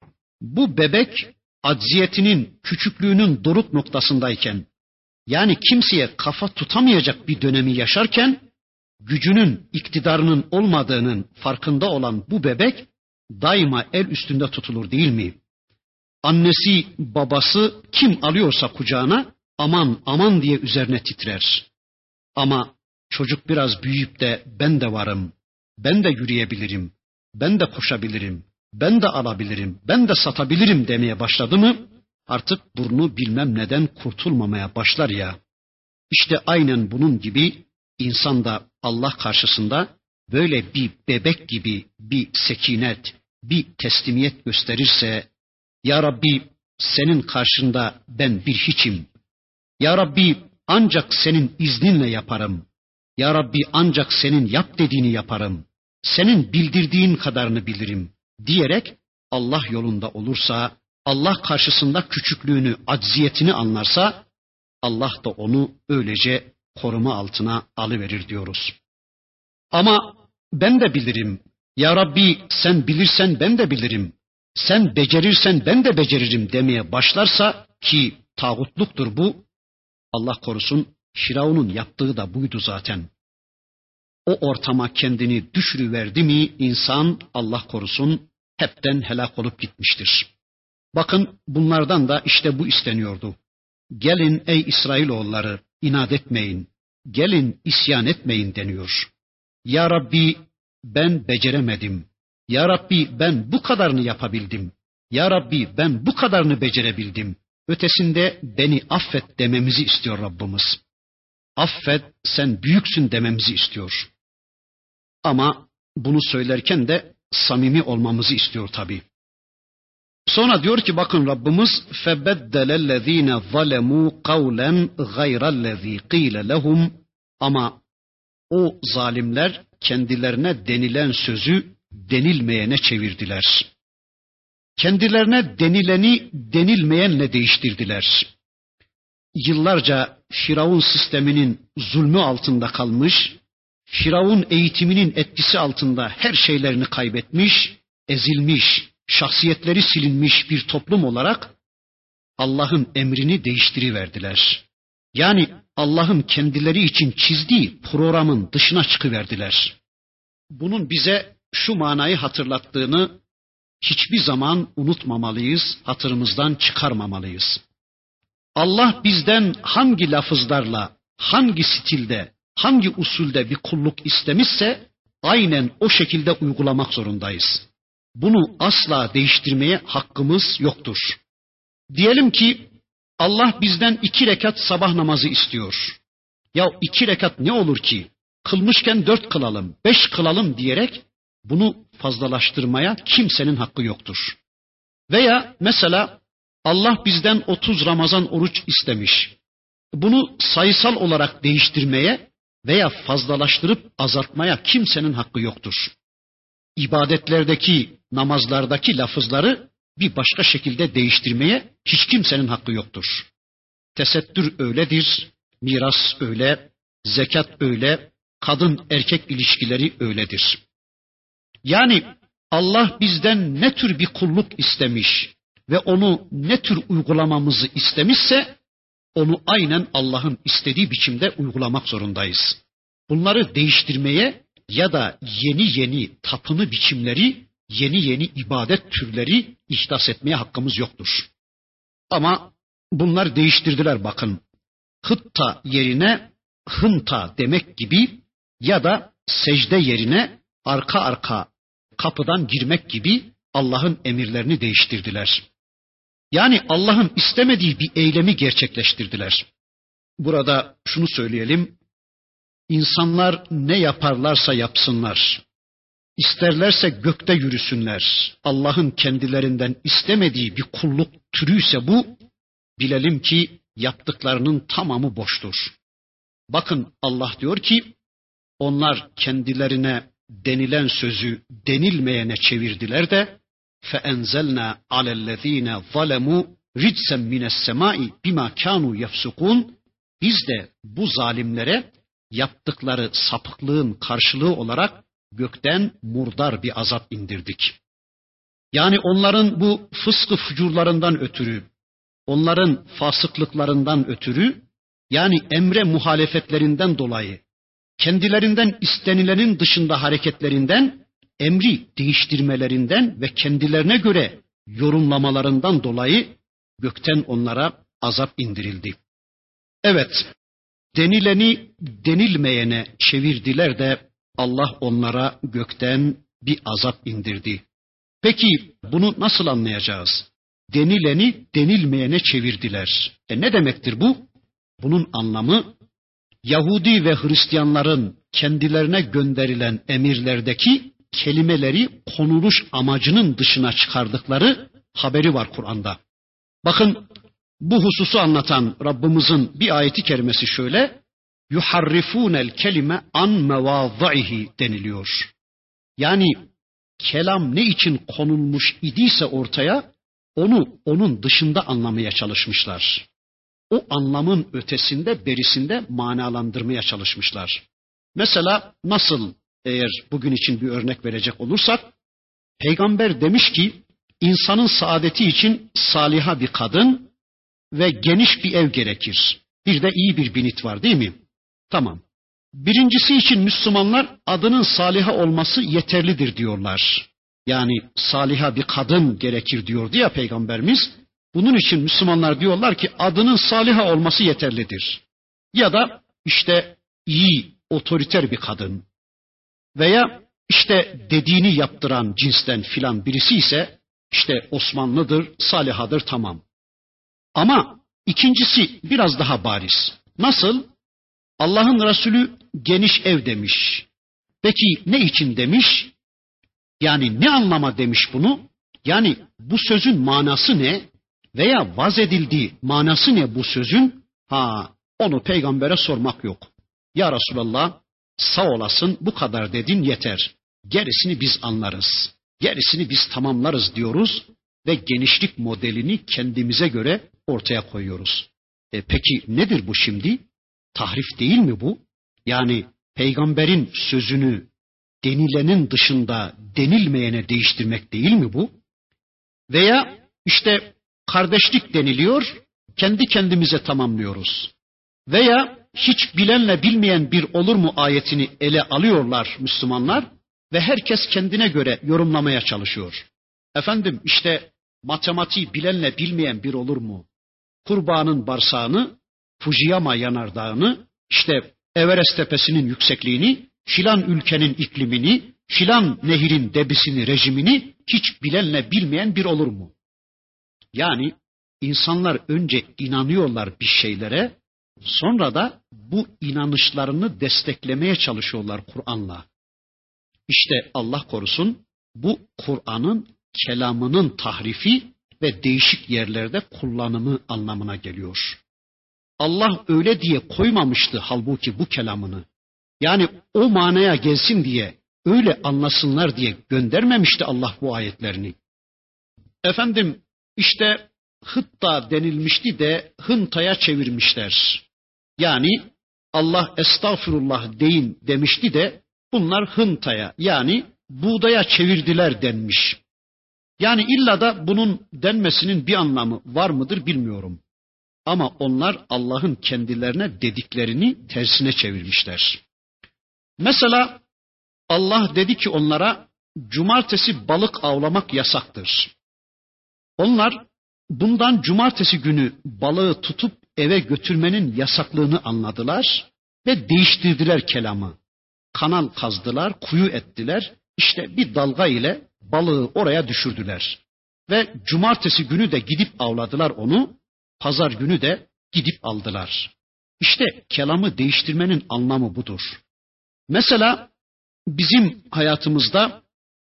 Bu bebek acziyetinin, küçüklüğünün doruk noktasındayken, yani kimseye kafa tutamayacak bir dönemi yaşarken, gücünün, iktidarının olmadığının farkında olan bu bebek daima el üstünde tutulur değil mi? Annesi, babası kim alıyorsa kucağına aman aman diye üzerine titrer. Ama çocuk biraz büyüyüp de ben de varım, ben de yürüyebilirim, ben de koşabilirim, ben de alabilirim, ben de satabilirim demeye başladı mı artık burnu bilmem neden kurtulmamaya başlar ya. İşte aynen bunun gibi insan da Allah karşısında böyle bir bebek gibi bir sekinet, bir teslimiyet gösterirse, Ya Rabbi senin karşında ben bir hiçim. Ya Rabbi ancak senin izninle yaparım. Ya Rabbi ancak senin yap dediğini yaparım. Senin bildirdiğin kadarını bilirim diyerek Allah yolunda olursa, Allah karşısında küçüklüğünü, acziyetini anlarsa, Allah da onu öylece koruma altına alıverir diyoruz. Ama ben de bilirim. Ya Rabbi sen bilirsen ben de bilirim. Sen becerirsen ben de beceririm demeye başlarsa ki tağutluktur bu. Allah korusun Firavun'un yaptığı da buydu zaten. O ortama kendini düşürüverdi mi insan Allah korusun hepten helak olup gitmiştir. Bakın bunlardan da işte bu isteniyordu. Gelin ey İsrailoğulları inat etmeyin. Gelin isyan etmeyin deniyor. Ya Rabbi ben beceremedim. Ya Rabbi ben bu kadarını yapabildim. Ya Rabbi ben bu kadarını becerebildim. Ötesinde beni affet dememizi istiyor Rabbimiz. Affet sen büyüksün dememizi istiyor. Ama bunu söylerken de samimi olmamızı istiyor tabii. Sonra diyor ki bakın Rabbimiz فَبَدَّلَ الَّذ۪ينَ ظَلَمُوا قَوْلًا غَيْرَ الَّذ۪ي قِيلَ لَهُمْ ama o zalimler kendilerine denilen sözü denilmeyene çevirdiler. Kendilerine denileni denilmeyenle değiştirdiler. Yıllarca Firavun sisteminin zulmü altında kalmış, Firavun eğitiminin etkisi altında her şeylerini kaybetmiş, ezilmiş, şahsiyetleri silinmiş bir toplum olarak Allah'ın emrini değiştiriverdiler. Yani Allah'ın kendileri için çizdiği programın dışına çıkıverdiler. Bunun bize şu manayı hatırlattığını hiçbir zaman unutmamalıyız, hatırımızdan çıkarmamalıyız. Allah bizden hangi lafızlarla, hangi stilde, hangi usulde bir kulluk istemişse aynen o şekilde uygulamak zorundayız. Bunu asla değiştirmeye hakkımız yoktur. Diyelim ki Allah bizden iki rekat sabah namazı istiyor. Ya iki rekat ne olur ki? Kılmışken dört kılalım, beş kılalım diyerek bunu fazlalaştırmaya kimsenin hakkı yoktur. Veya mesela Allah bizden otuz Ramazan oruç istemiş. Bunu sayısal olarak değiştirmeye veya fazlalaştırıp azaltmaya kimsenin hakkı yoktur. İbadetlerdeki, namazlardaki lafızları bir başka şekilde değiştirmeye hiç kimsenin hakkı yoktur. Tesettür öyledir, miras öyle, zekat öyle, kadın erkek ilişkileri öyledir. Yani Allah bizden ne tür bir kulluk istemiş ve onu ne tür uygulamamızı istemişse onu aynen Allah'ın istediği biçimde uygulamak zorundayız. Bunları değiştirmeye ya da yeni yeni tapını biçimleri, yeni yeni ibadet türleri ihdas etmeye hakkımız yoktur. Ama bunlar değiştirdiler bakın. Hıtta yerine hınta demek gibi ya da secde yerine arka arka kapıdan girmek gibi Allah'ın emirlerini değiştirdiler. Yani Allah'ın istemediği bir eylemi gerçekleştirdiler. Burada şunu söyleyelim. İnsanlar ne yaparlarsa yapsınlar. İsterlerse gökte yürüsünler. Allah'ın kendilerinden istemediği bir kulluk türüyse bu, bilelim ki yaptıklarının tamamı boştur. Bakın Allah diyor ki, onlar kendilerine denilen sözü denilmeyene çevirdiler de فَاَنْزَلْنَا عَلَى الَّذ۪ينَ ظَلَمُوا رِجْسًا مِنَ السَّمَاءِ بِمَا كَانُوا يَفْسُقُونَ Biz de bu zalimlere yaptıkları sapıklığın karşılığı olarak gökten murdar bir azap indirdik. Yani onların bu fıskı fucurlarından ötürü, onların fasıklıklarından ötürü, yani emre muhalefetlerinden dolayı, kendilerinden istenilenin dışında hareketlerinden, emri değiştirmelerinden ve kendilerine göre yorumlamalarından dolayı gökten onlara azap indirildi. Evet, denileni denilmeyene çevirdiler de Allah onlara gökten bir azap indirdi. Peki bunu nasıl anlayacağız? Denileni denilmeyene çevirdiler. E ne demektir bu? Bunun anlamı Yahudi ve Hristiyanların kendilerine gönderilen emirlerdeki kelimeleri konuluş amacının dışına çıkardıkları haberi var Kur'an'da. Bakın bu hususu anlatan Rabbimizin bir ayeti kerimesi şöyle: yuharrifunel kelime an mevâzihi deniliyor. Yani kelam ne için konulmuş idiyse ortaya, onu onun dışında anlamaya çalışmışlar. O anlamın ötesinde, berisinde manalandırmaya çalışmışlar. Mesela nasıl, eğer bugün için bir örnek verecek olursak, Peygamber demiş ki insanın saadeti için saliha bir kadın ve geniş bir ev gerekir. Bir de iyi bir binit var, değil mi? Tamam. Birincisi için Müslümanlar adının Saliha olması yeterlidir diyorlar. Yani saliha bir kadın gerekir diyordu ya Peygamberimiz. Bunun için Müslümanlar diyorlar ki adının Saliha olması yeterlidir. Ya da işte iyi, otoriter bir kadın. Veya işte dediğini yaptıran cinsten filan birisi ise işte Osmanlıdır, Salihadır, tamam. Ama ikincisi biraz daha bariz. Nasıl? Allah'ın Resulü geniş ev demiş. Peki ne için demiş? Yani ne anlama demiş bunu? Yani bu sözün manası ne? Veya vaz edildiği manası ne bu sözün? Ha, onu peygambere sormak yok. Ya Resulallah, sağ olasın, bu kadar dedin yeter. Gerisini biz anlarız. Gerisini biz tamamlarız diyoruz ve genişlik modelini kendimize göre ortaya koyuyoruz. E peki nedir bu şimdi? Tahrif değil mi bu? Yani peygamberin sözünü denilenin dışında denilmeyene değiştirmek değil mi bu? Veya işte kardeşlik deniliyor, kendi kendimize tamamlıyoruz. Veya hiç bilenle bilmeyen bir olur mu ayetini ele alıyorlar Müslümanlar ve herkes kendine göre yorumlamaya çalışıyor. Efendim işte matematiği bilenle bilmeyen bir olur mu? Kurbağanın bağırsağını, Fujiyama yanardağını, işte Everest tepesinin yüksekliğini, filan ülkenin iklimini, filan nehirin debisini, rejimini hiç bilenle bilmeyen bir olur mu? Yani insanlar önce inanıyorlar bir şeylere, sonra da bu inanışlarını desteklemeye çalışıyorlar Kur'an'la. İşte Allah korusun, bu Kur'an'ın kelamının tahrifi ve değişik yerlerde kullanımı anlamına geliyor. Allah öyle diye koymamıştı halbuki bu kelamını. Yani o manaya gelsin diye, öyle anlasınlar diye göndermemişti Allah bu ayetlerini. Efendim işte hıtta denilmişti de hıntaya çevirmişler. Yani Allah estağfurullah deyin demişti de bunlar hıntaya, yani buğdaya çevirdiler denmiş. Yani illa da bunun denmesinin bir anlamı var mıdır bilmiyorum. Ama onlar Allah'ın kendilerine dediklerini tersine çevirmişler. Mesela Allah dedi ki onlara cumartesi balık avlamak yasaktır. Onlar bundan cumartesi günü balığı tutup eve götürmenin yasaklığını anladılar ve değiştirdiler kelamı. Kanal kazdılar, kuyu ettiler, işte bir dalga ile balığı oraya düşürdüler. Ve cumartesi günü de gidip avladılar onu, pazar günü de gidip aldılar. İşte kelamı değiştirmenin anlamı budur. Mesela bizim hayatımızda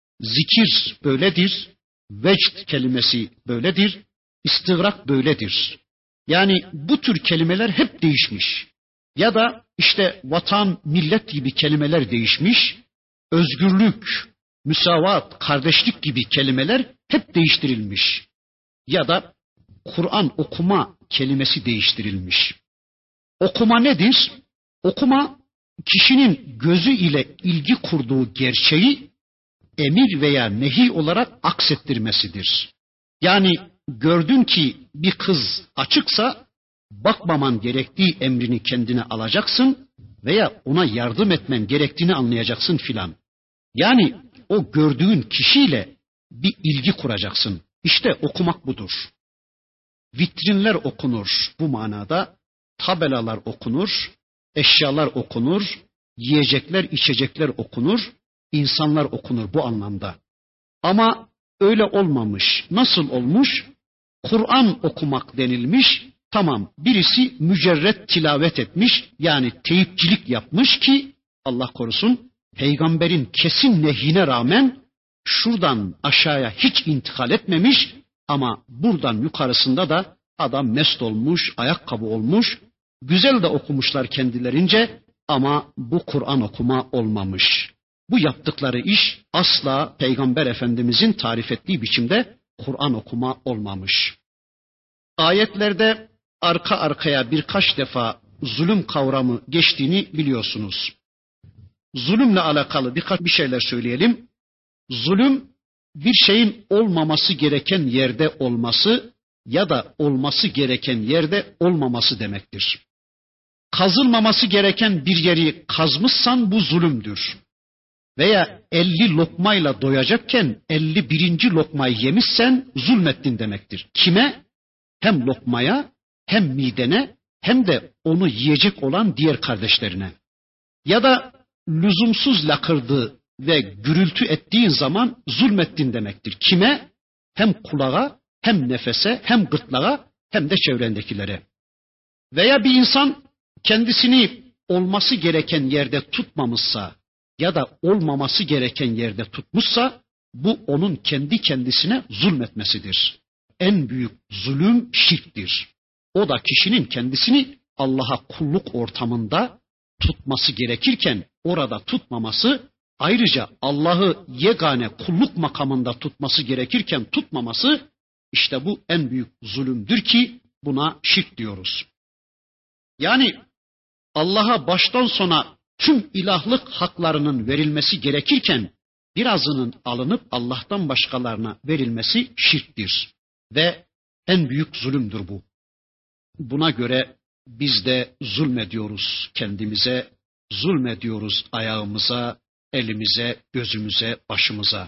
zikir böyledir, vecd kelimesi böyledir, istigrak böyledir. Yani bu tür kelimeler hep değişmiş. Ya da işte vatan, millet gibi kelimeler değişmiş, özgürlük, müsavat, kardeşlik gibi kelimeler hep değiştirilmiş. Ya da Kur'an okuma kelimesi değiştirilmiş. Okuma nedir? Okuma, kişinin gözü ile ilgi kurduğu gerçeği emir veya nehi olarak aksettirmesidir. Yani gördün ki bir kız açıksa bakmaman gerektiği emrini kendine alacaksın veya ona yardım etmen gerektiğini anlayacaksın filan. Yani o gördüğün kişiyle bir ilgi kuracaksın. İşte okumak budur. Vitrinler okunur bu manada, tabelalar okunur, Eşyalar okunur, yiyecekler, içecekler okunur, insanlar okunur bu anlamda. Ama öyle olmamış. Nasıl olmuş? Kur'an okumak denilmiş. Tamam, birisi mücerret tilavet etmiş, yani teyipçilik yapmış ki Allah korusun, peygamberin kesin nehyine rağmen şuradan aşağıya hiç intikal etmemiş ama buradan yukarısında da adam mest olmuş, ayakkabı olmuş, güzel de okumuşlar kendilerince ama bu Kur'an okuma olmamış. Bu yaptıkları iş asla Peygamber Efendimizin tarif ettiği biçimde Kur'an okuma olmamış. Ayetlerde arka arkaya birkaç defa zulüm kavramı geçtiğini biliyorsunuz. Zulümle alakalı birkaç bir şeyler söyleyelim. Zulüm bir şeyin olmaması gereken yerde olması ya da olması gereken yerde olmaması demektir. Kazılmaması gereken bir yeri kazmışsan bu zulümdür. Veya elli lokmayla doyacakken elli birinci lokmayı yemişsen zulmettin demektir. Kime? Hem lokmaya, hem midene, hem de onu yiyecek olan diğer kardeşlerine. Ya da lüzumsuz lakırdı ve gürültü ettiğin zaman zulmettin demektir. Kime? Hem kulağa, hem nefese, hem gırtlağa, hem de çevrendekilere. Veya bir insan kendisini olması gereken yerde tutmamışsa ya da olmaması gereken yerde tutmuşsa bu onun kendi kendisine zulmetmesidir. En büyük zulüm şirktir. O da kişinin kendisini Allah'a kulluk ortamında tutması gerekirken orada tutmaması, ayrıca Allah'ı yegane kulluk makamında tutması gerekirken tutmaması, işte bu en büyük zulümdür ki buna şirk diyoruz. Yani Allah'a baştan sona tüm ilahlık haklarının verilmesi gerekirken birazının alınıp Allah'tan başkalarına verilmesi şirktir. Ve en büyük zulümdür bu. Buna göre biz de zulmediyoruz kendimize, zulmediyoruz ayağımıza, elimize, gözümüze, başımıza.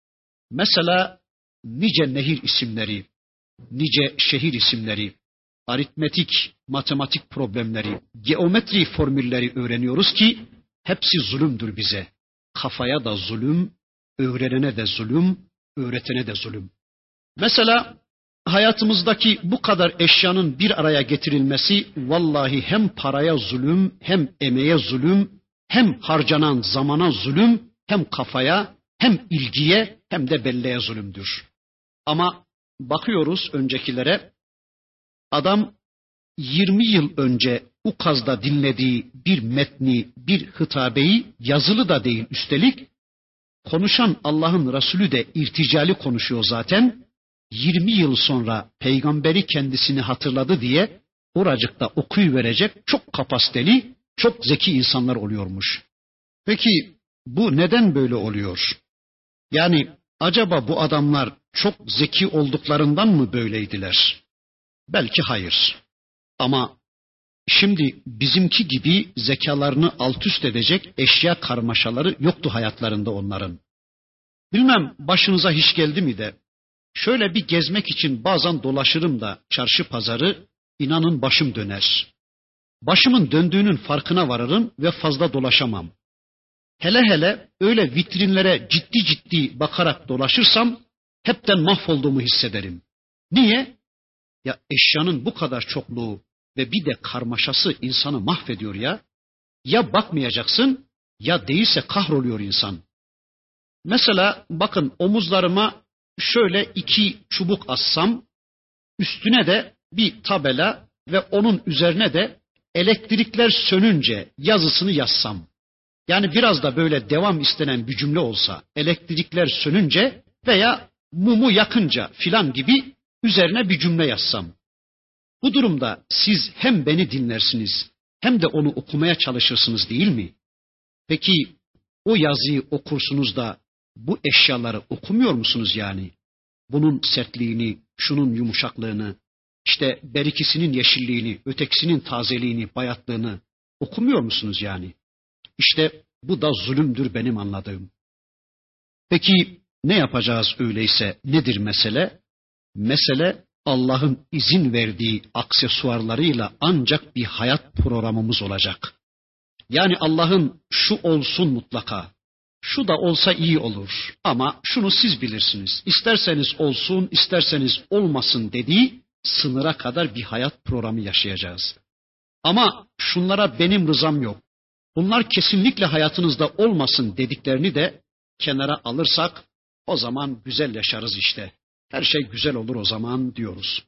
Mesela nice nehir isimleri, nice şehir isimleri, aritmetik, matematik problemleri, geometri formülleri öğreniyoruz ki hepsi zulümdür bize. Kafaya da zulüm, öğrenene de zulüm, öğretene de zulüm. Mesela hayatımızdaki bu kadar eşyanın bir araya getirilmesi vallahi hem paraya zulüm, hem emeğe zulüm, hem harcanan zamana zulüm, hem kafaya, hem ilgiye, hem de belleğe zulümdür. Ama bakıyoruz öncekilere, adam yirmi yıl önce Ukaz'da dinlediği bir metni, bir hitabeyi, yazılı da değil üstelik, konuşan Allah'ın Resulü de irticali konuşuyor zaten, yirmi yıl sonra peygamberi kendisini hatırladı diye oracıkta okuyuverecek çok kapasiteli, çok zeki insanlar oluyormuş. Peki bu neden böyle oluyor? Yani acaba bu adamlar çok zeki olduklarından mı böyleydiler? Belki hayır. Ama şimdi bizimki gibi zekalarını alt üst edecek eşya karmaşaları yoktu hayatlarında onların. Bilmem başınıza hiç geldi mi de şöyle bir gezmek için bazen dolaşırım da çarşı pazarı, inanın başım döner. Başımın döndüğünün farkına varırım ve fazla dolaşamam. Hele hele öyle vitrinlere ciddi ciddi bakarak dolaşırsam hepten mahvolduğumu hissederim. Niye? Ya eşyanın bu kadar çokluğu ve bir de karmaşası insanı mahvediyor ya. Ya bakmayacaksın ya değilse kahroluyor insan. Mesela bakın omuzlarıma şöyle iki çubuk assam, üstüne de bir tabela ve onun üzerine de elektrikler sönünce yazısını yazsam. Yani biraz da böyle devam istenen bir cümle olsa, elektrikler sönünce veya mumu yakınca filan gibi üzerine bir cümle yazsam. Bu durumda siz hem beni dinlersiniz hem de onu okumaya çalışırsınız değil mi? Peki o yazıyı okursunuz da bu eşyaları okumuyor musunuz yani? Bunun sertliğini, şunun yumuşaklığını, işte berikisinin yeşilliğini, ötekisinin tazeliğini, bayatlığını okumuyor musunuz yani? İşte bu da zulümdür benim anladığım. Peki ne yapacağız öyleyse? Nedir mesele? Mesele Allah'ın izin verdiği aksesuarlarıyla ancak bir hayat programımız olacak. Yani Allah'ın şu olsun mutlaka, şu da olsa iyi olur ama şunu siz bilirsiniz. İsterseniz olsun, isterseniz olmasın dediği sınıra kadar bir hayat programı yaşayacağız. Ama şunlara benim rızam yok, bunlar kesinlikle hayatınızda olmasın dediklerini de kenara alırsak o zaman güzel yaşarız işte. Her şey güzel olur o zaman diyoruz.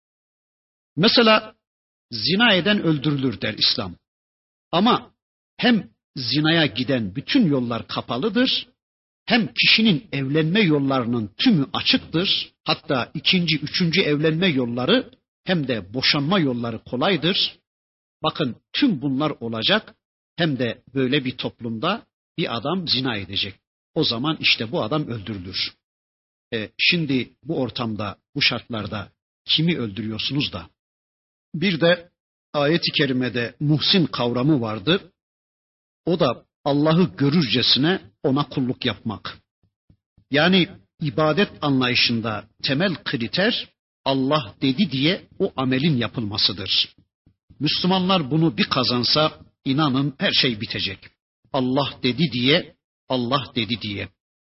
Mesela zina eden öldürülür der İslam. Ama hem zinaya giden bütün yollar kapalıdır, hem kişinin evlenme yollarının tümü açıktır. Hatta ikinci, üçüncü evlenme yolları hem de boşanma yolları kolaydır. Bakın tüm bunlar olacak, hem de böyle bir toplumda bir adam zina edecek. O zaman işte bu adam öldürülür. E, şimdi bu ortamda, bu şartlarda kimi öldürüyorsunuz da? Bir de ayet-i kerimede muhsin kavramı vardı. O da Allah'ı görürcesine ona kulluk yapmak. Yani ibadet anlayışında temel kriter Allah dedi diye o amelin yapılmasıdır. Müslümanlar bunu bir kazansa inanın her şey bitecek. Allah dedi diye, Allah dedi diye.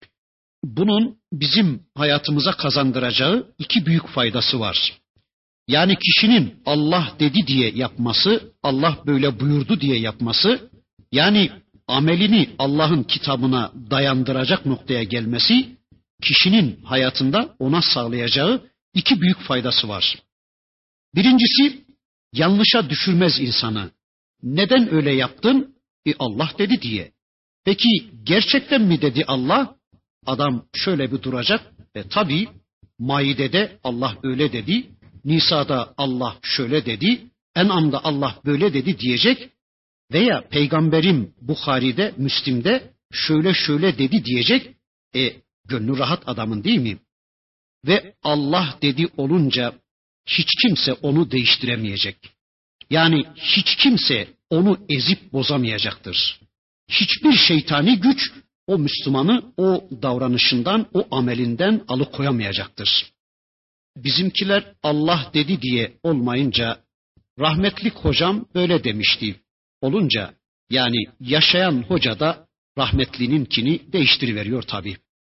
Bunun bizim hayatımıza kazandıracağı iki büyük faydası var. Yani kişinin Allah dedi diye yapması, Allah böyle buyurdu diye yapması, yani amelini Allah'ın kitabına dayandıracak noktaya gelmesi, kişinin hayatında ona sağlayacağı iki büyük faydası var. Birincisi, yanlışa düşürmez insanı. Neden öyle yaptın? E Allah dedi diye. Peki gerçekten mi dedi Allah? Adam şöyle bir duracak. E tabii Maide'de Allah öyle dedi. Nisa'da Allah şöyle dedi. En'am'da Allah böyle dedi diyecek. Veya peygamberim Bukhari'de, Müslim'de şöyle şöyle dedi diyecek. E gönlü rahat adamın değil mi? Ve Allah dedi olunca hiç kimse onu değiştiremeyecek. Yani hiç kimse onu ezip bozamayacaktır. Hiçbir şeytani güç o Müslümanı o davranışından, o amelinden alıkoyamayacaktır. Bizimkiler Allah dedi diye olmayınca, rahmetlik hocam böyle demişti olunca, yani yaşayan hoca da rahmetlininkini değiştiriveriyor tabii.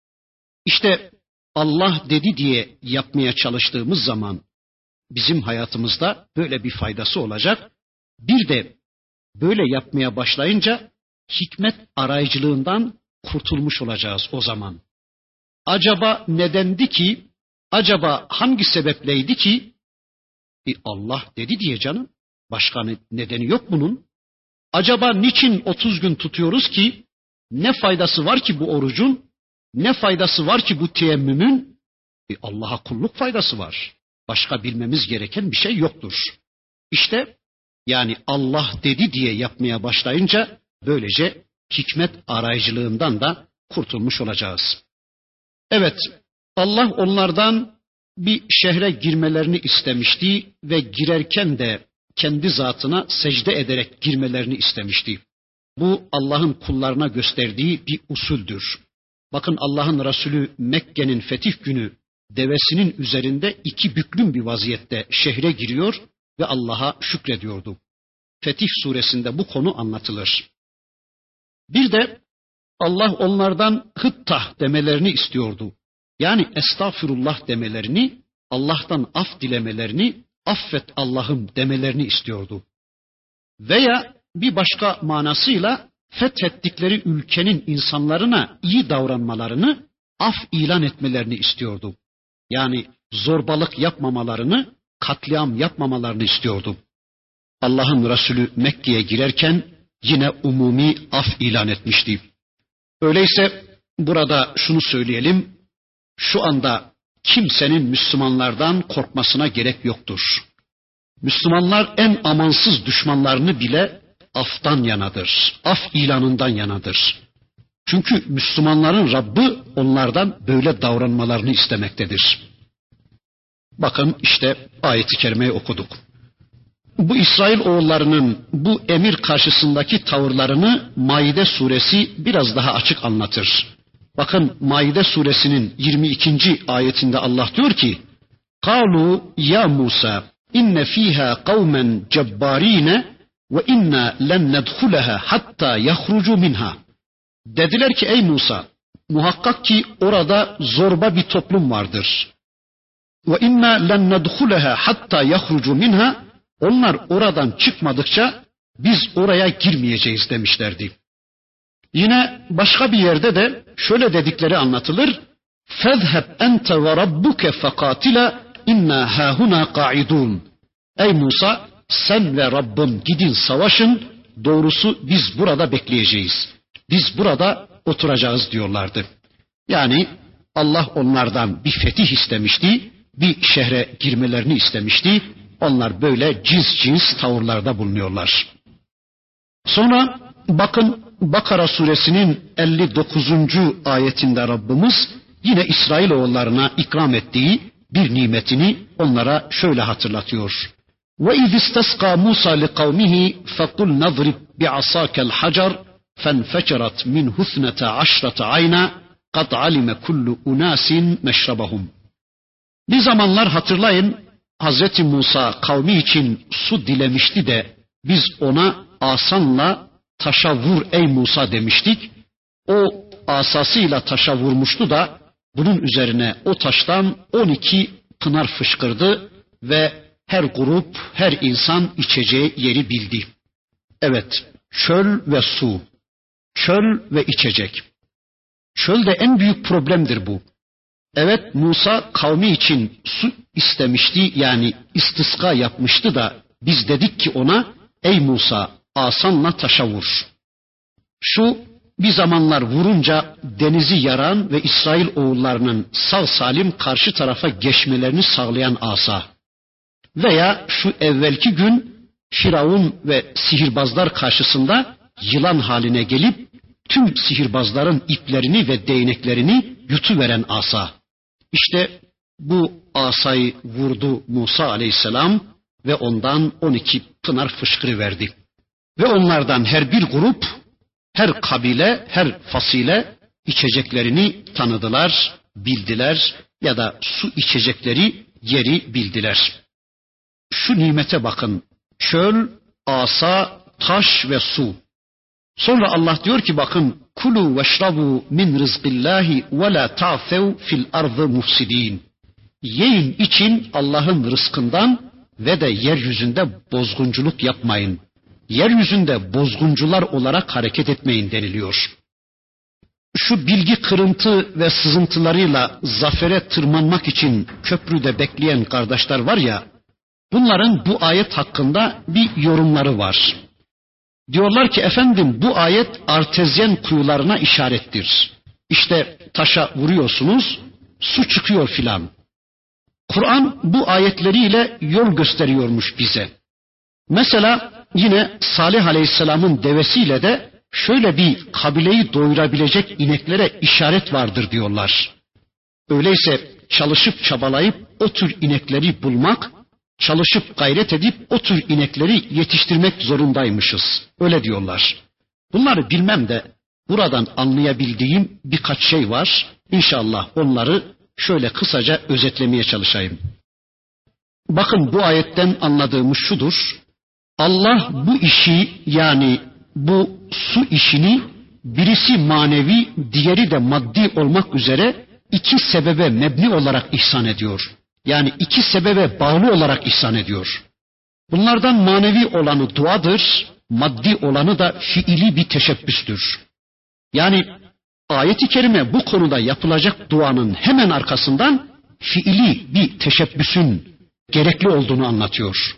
İşte Allah dedi diye yapmaya çalıştığımız zaman bizim hayatımızda böyle bir faydası olacak. Bir de böyle yapmaya başlayınca hikmet arayıcılığından kurtulmuş olacağız o zaman. Acaba nedendi ki, acaba hangi sebepleydi ki? E Allah dedi diye canım. Başka nedeni yok bunun. Acaba niçin otuz gün tutuyoruz ki? Ne faydası var ki bu orucun? Ne faydası var ki bu teyemmümün? E Allah'a kulluk faydası var. Başka bilmemiz gereken bir şey yoktur. İşte yani Allah dedi diye yapmaya başlayınca böylece hikmet arayıcılığından da kurtulmuş olacağız. Evet, Allah onlardan bir şehre girmelerini istemişti ve girerken de kendi zatına secde ederek girmelerini istemişti. Bu Allah'ın kullarına gösterdiği bir usuldür. Bakın Allah'ın Resulü Mekke'nin fetih günü devesinin üzerinde iki büklüm bir vaziyette şehre giriyor ve Allah'a şükrediyordu. Fetih suresinde bu konu anlatılır. Bir de Allah onlardan hıttah demelerini istiyordu. Yani estağfirullah demelerini, Allah'tan af dilemelerini, affet Allah'ım demelerini istiyordu. Veya bir başka manasıyla fethettikleri ülkenin insanlarına iyi davranmalarını, af ilan etmelerini istiyordu. Yani zorbalık yapmamalarını, katliam yapmamalarını istiyordu. Allah'ın Resulü Mekke'ye girerken yine umumi af ilan etmişti. Öyleyse burada şunu söyleyelim, şu anda kimsenin Müslümanlardan korkmasına gerek yoktur. Müslümanlar en amansız düşmanlarını bile aftan yanadır, af ilanından yanadır. Çünkü Müslümanların Rabbi onlardan böyle davranmalarını istemektedir. Bakın işte ayet-i kerimeyi okuduk. Bu İsrail oğullarının bu emir karşısındaki tavırlarını Maide suresi biraz daha açık anlatır. Bakın Maide suresinin yirmi ikinci ayetinde Allah diyor ki: "Kalu ya Musa inne fiha kavmen cebbarine ve inna len nedhulaha hatta yahrucu minha. Dediler ki ey Musa, muhakkak ki orada zorba bir toplum vardır. Ve inna len nedhulaha hatta yahrucu minha. Onlar oradan çıkmadıkça biz oraya girmeyeceğiz demişlerdi. Yine başka bir yerde de şöyle dedikleri anlatılır. Fezheb ente ve rabbuke fekatila inna hahuna qaidun. Ey Musa, sen ve Rabbin gidin savaşın, doğrusu biz burada bekleyeceğiz. Biz burada oturacağız diyorlardı. Yani Allah onlardan bir fetih istemişti, bir şehre girmelerini istemişti. Onlar böyle cins cins tavırlarda bulunuyorlar. Sonra bakın Bakara suresinin elli dokuzuncu ayetinde Rabbimiz yine İsrailoğullarına ikram ettiği bir nimetini onlara şöyle hatırlatıyor. وَاِذْ اسْتَسْقَى مُوسَى لِقَوْمِهِ فَقُلْ نَضْرِبْ بِعَصَاكَ الْحَجَرَ فَانْفَجَرَتْ مِنْهُ اثْنَتَا عَشْرَةَ عَيْنًا قَدْ عَلِمَ كُلُّ اُنَاسٍ مَشْرَبَهُمْ. Bir zamanlar hatırlayın, Hazreti Musa kavmi için su dilemişti de biz ona asanla taşa vur ey Musa demiştik. O asasıyla taşa vurmuştu da bunun üzerine o taştan on iki pınar fışkırdı ve her grup, her insan içeceği yeri bildi. Evet, çöl ve su, çöl ve içecek. Çölde en büyük problemdir bu. Evet, Musa kavmi için su istemişti, yani istisqa yapmıştı da biz dedik ki ona ey Musa asanla taşa vur. Şu bir zamanlar vurunca denizi yaran ve İsrail oğullarının sağ salim karşı tarafa geçmelerini sağlayan asa. Veya şu evvelki gün Firavun ve sihirbazlar karşısında yılan haline gelip tüm sihirbazların iplerini ve değneklerini yutuveren asa. İşte bu asayı vurdu Musa aleyhisselam ve ondan on iki pınar fışkırıverdi. Ve onlardan her bir grup, her kabile, her fasile içeceklerini tanıdılar, bildiler ya da su içecekleri yeri bildiler. Şu nimete bakın, çöl, asa, taş ve su. Sonra Allah diyor ki bakın, kulu veşrabu min rızkillahi ve la ta'fev fil ardı mufsidin. Yiyin için Allah'ın rızkından ve de yeryüzünde bozgunculuk yapmayın. Yeryüzünde bozguncular olarak hareket etmeyin deniliyor. Şu bilgi kırıntı ve sızıntılarıyla zafere tırmanmak için köprüde bekleyen kardeşler var ya, bunların bu ayet hakkında bir yorumları var. Diyorlar ki efendim bu ayet artezyen kuyularına işarettir. İşte taşa vuruyorsunuz, su çıkıyor filan. Kur'an bu ayetleriyle yol gösteriyormuş bize. Mesela yine Salih Aleyhisselam'ın devesiyle de şöyle bir kabileyi doyurabilecek ineklere işaret vardır diyorlar. Öyleyse çalışıp çabalayıp o tür inekleri bulmak, çalışıp gayret edip o tür inekleri yetiştirmek zorundaymışız. Öyle diyorlar. Bunları bilmem de buradan anlayabildiğim birkaç şey var. İnşallah onları şöyle kısaca özetlemeye çalışayım. Bakın bu ayetten anladığımız şudur. Allah bu işi, yani bu su işini birisi manevi, diğeri de maddi olmak üzere iki sebebe mebni olarak ihsan ediyor. Yani iki sebebe bağlı olarak ihsan ediyor. Bunlardan manevi olanı duadır, maddi olanı da fiili bir teşebbüstür. Yani ayet-i kerime bu konuda yapılacak duanın hemen arkasından fiili bir teşebbüsün gerekli olduğunu anlatıyor.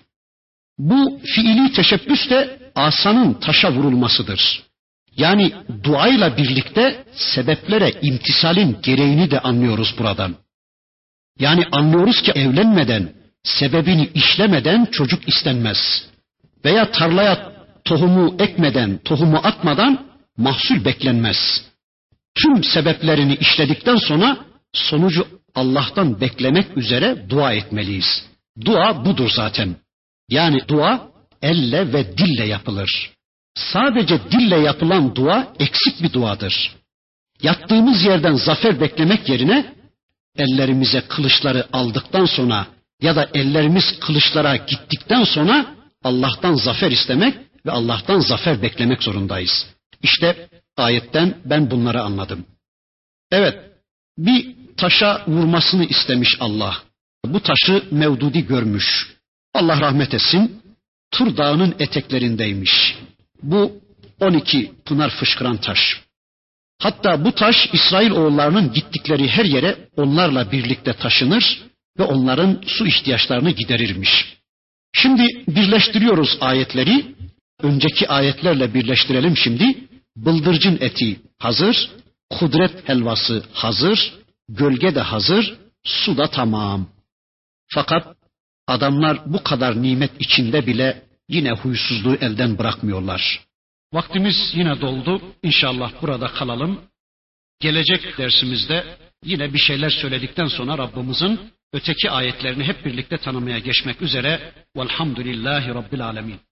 Bu fiili teşebbüs de asanın taşa vurulmasıdır. Yani duayla birlikte sebeplere imtisalin gereğini de anlıyoruz buradan. Yani anlıyoruz ki evlenmeden, sebebini işlemeden çocuk istenmez. Veya tarlaya tohumu ekmeden, tohumu atmadan mahsul beklenmez. Tüm sebeplerini işledikten sonra sonucu Allah'tan beklemek üzere dua etmeliyiz. Dua budur zaten. Yani dua elle ve dille yapılır. Sadece dille yapılan dua eksik bir duadır. Yattığımız yerden zafer beklemek yerine ellerimize kılıçları aldıktan sonra ya da ellerimiz kılıçlara gittikten sonra Allah'tan zafer istemek ve Allah'tan zafer beklemek zorundayız. İşte ayetten ben bunları anladım. Evet, bir taşa vurmasını istemiş Allah. Bu taşı Mevdudi görmüş. Allah rahmet etsin. Tur Dağı'nın eteklerindeymiş. Bu on iki pınar fışkıran taş. Hatta bu taş İsrailoğullarının gittikleri her yere onlarla birlikte taşınır ve onların su ihtiyaçlarını giderirmiş. Şimdi birleştiriyoruz ayetleri. Önceki ayetlerle birleştirelim şimdi. Bıldırcın eti hazır, kudret helvası hazır, gölge de hazır, su da tamam. Fakat adamlar bu kadar nimet içinde bile yine huysuzluğu elden bırakmıyorlar. Vaktimiz yine doldu. İnşallah burada kalalım. Gelecek dersimizde yine bir şeyler söyledikten sonra Rabbimizin öteki ayetlerini hep birlikte tanımaya geçmek üzere. Velhamdülillahi Rabbil Alemin.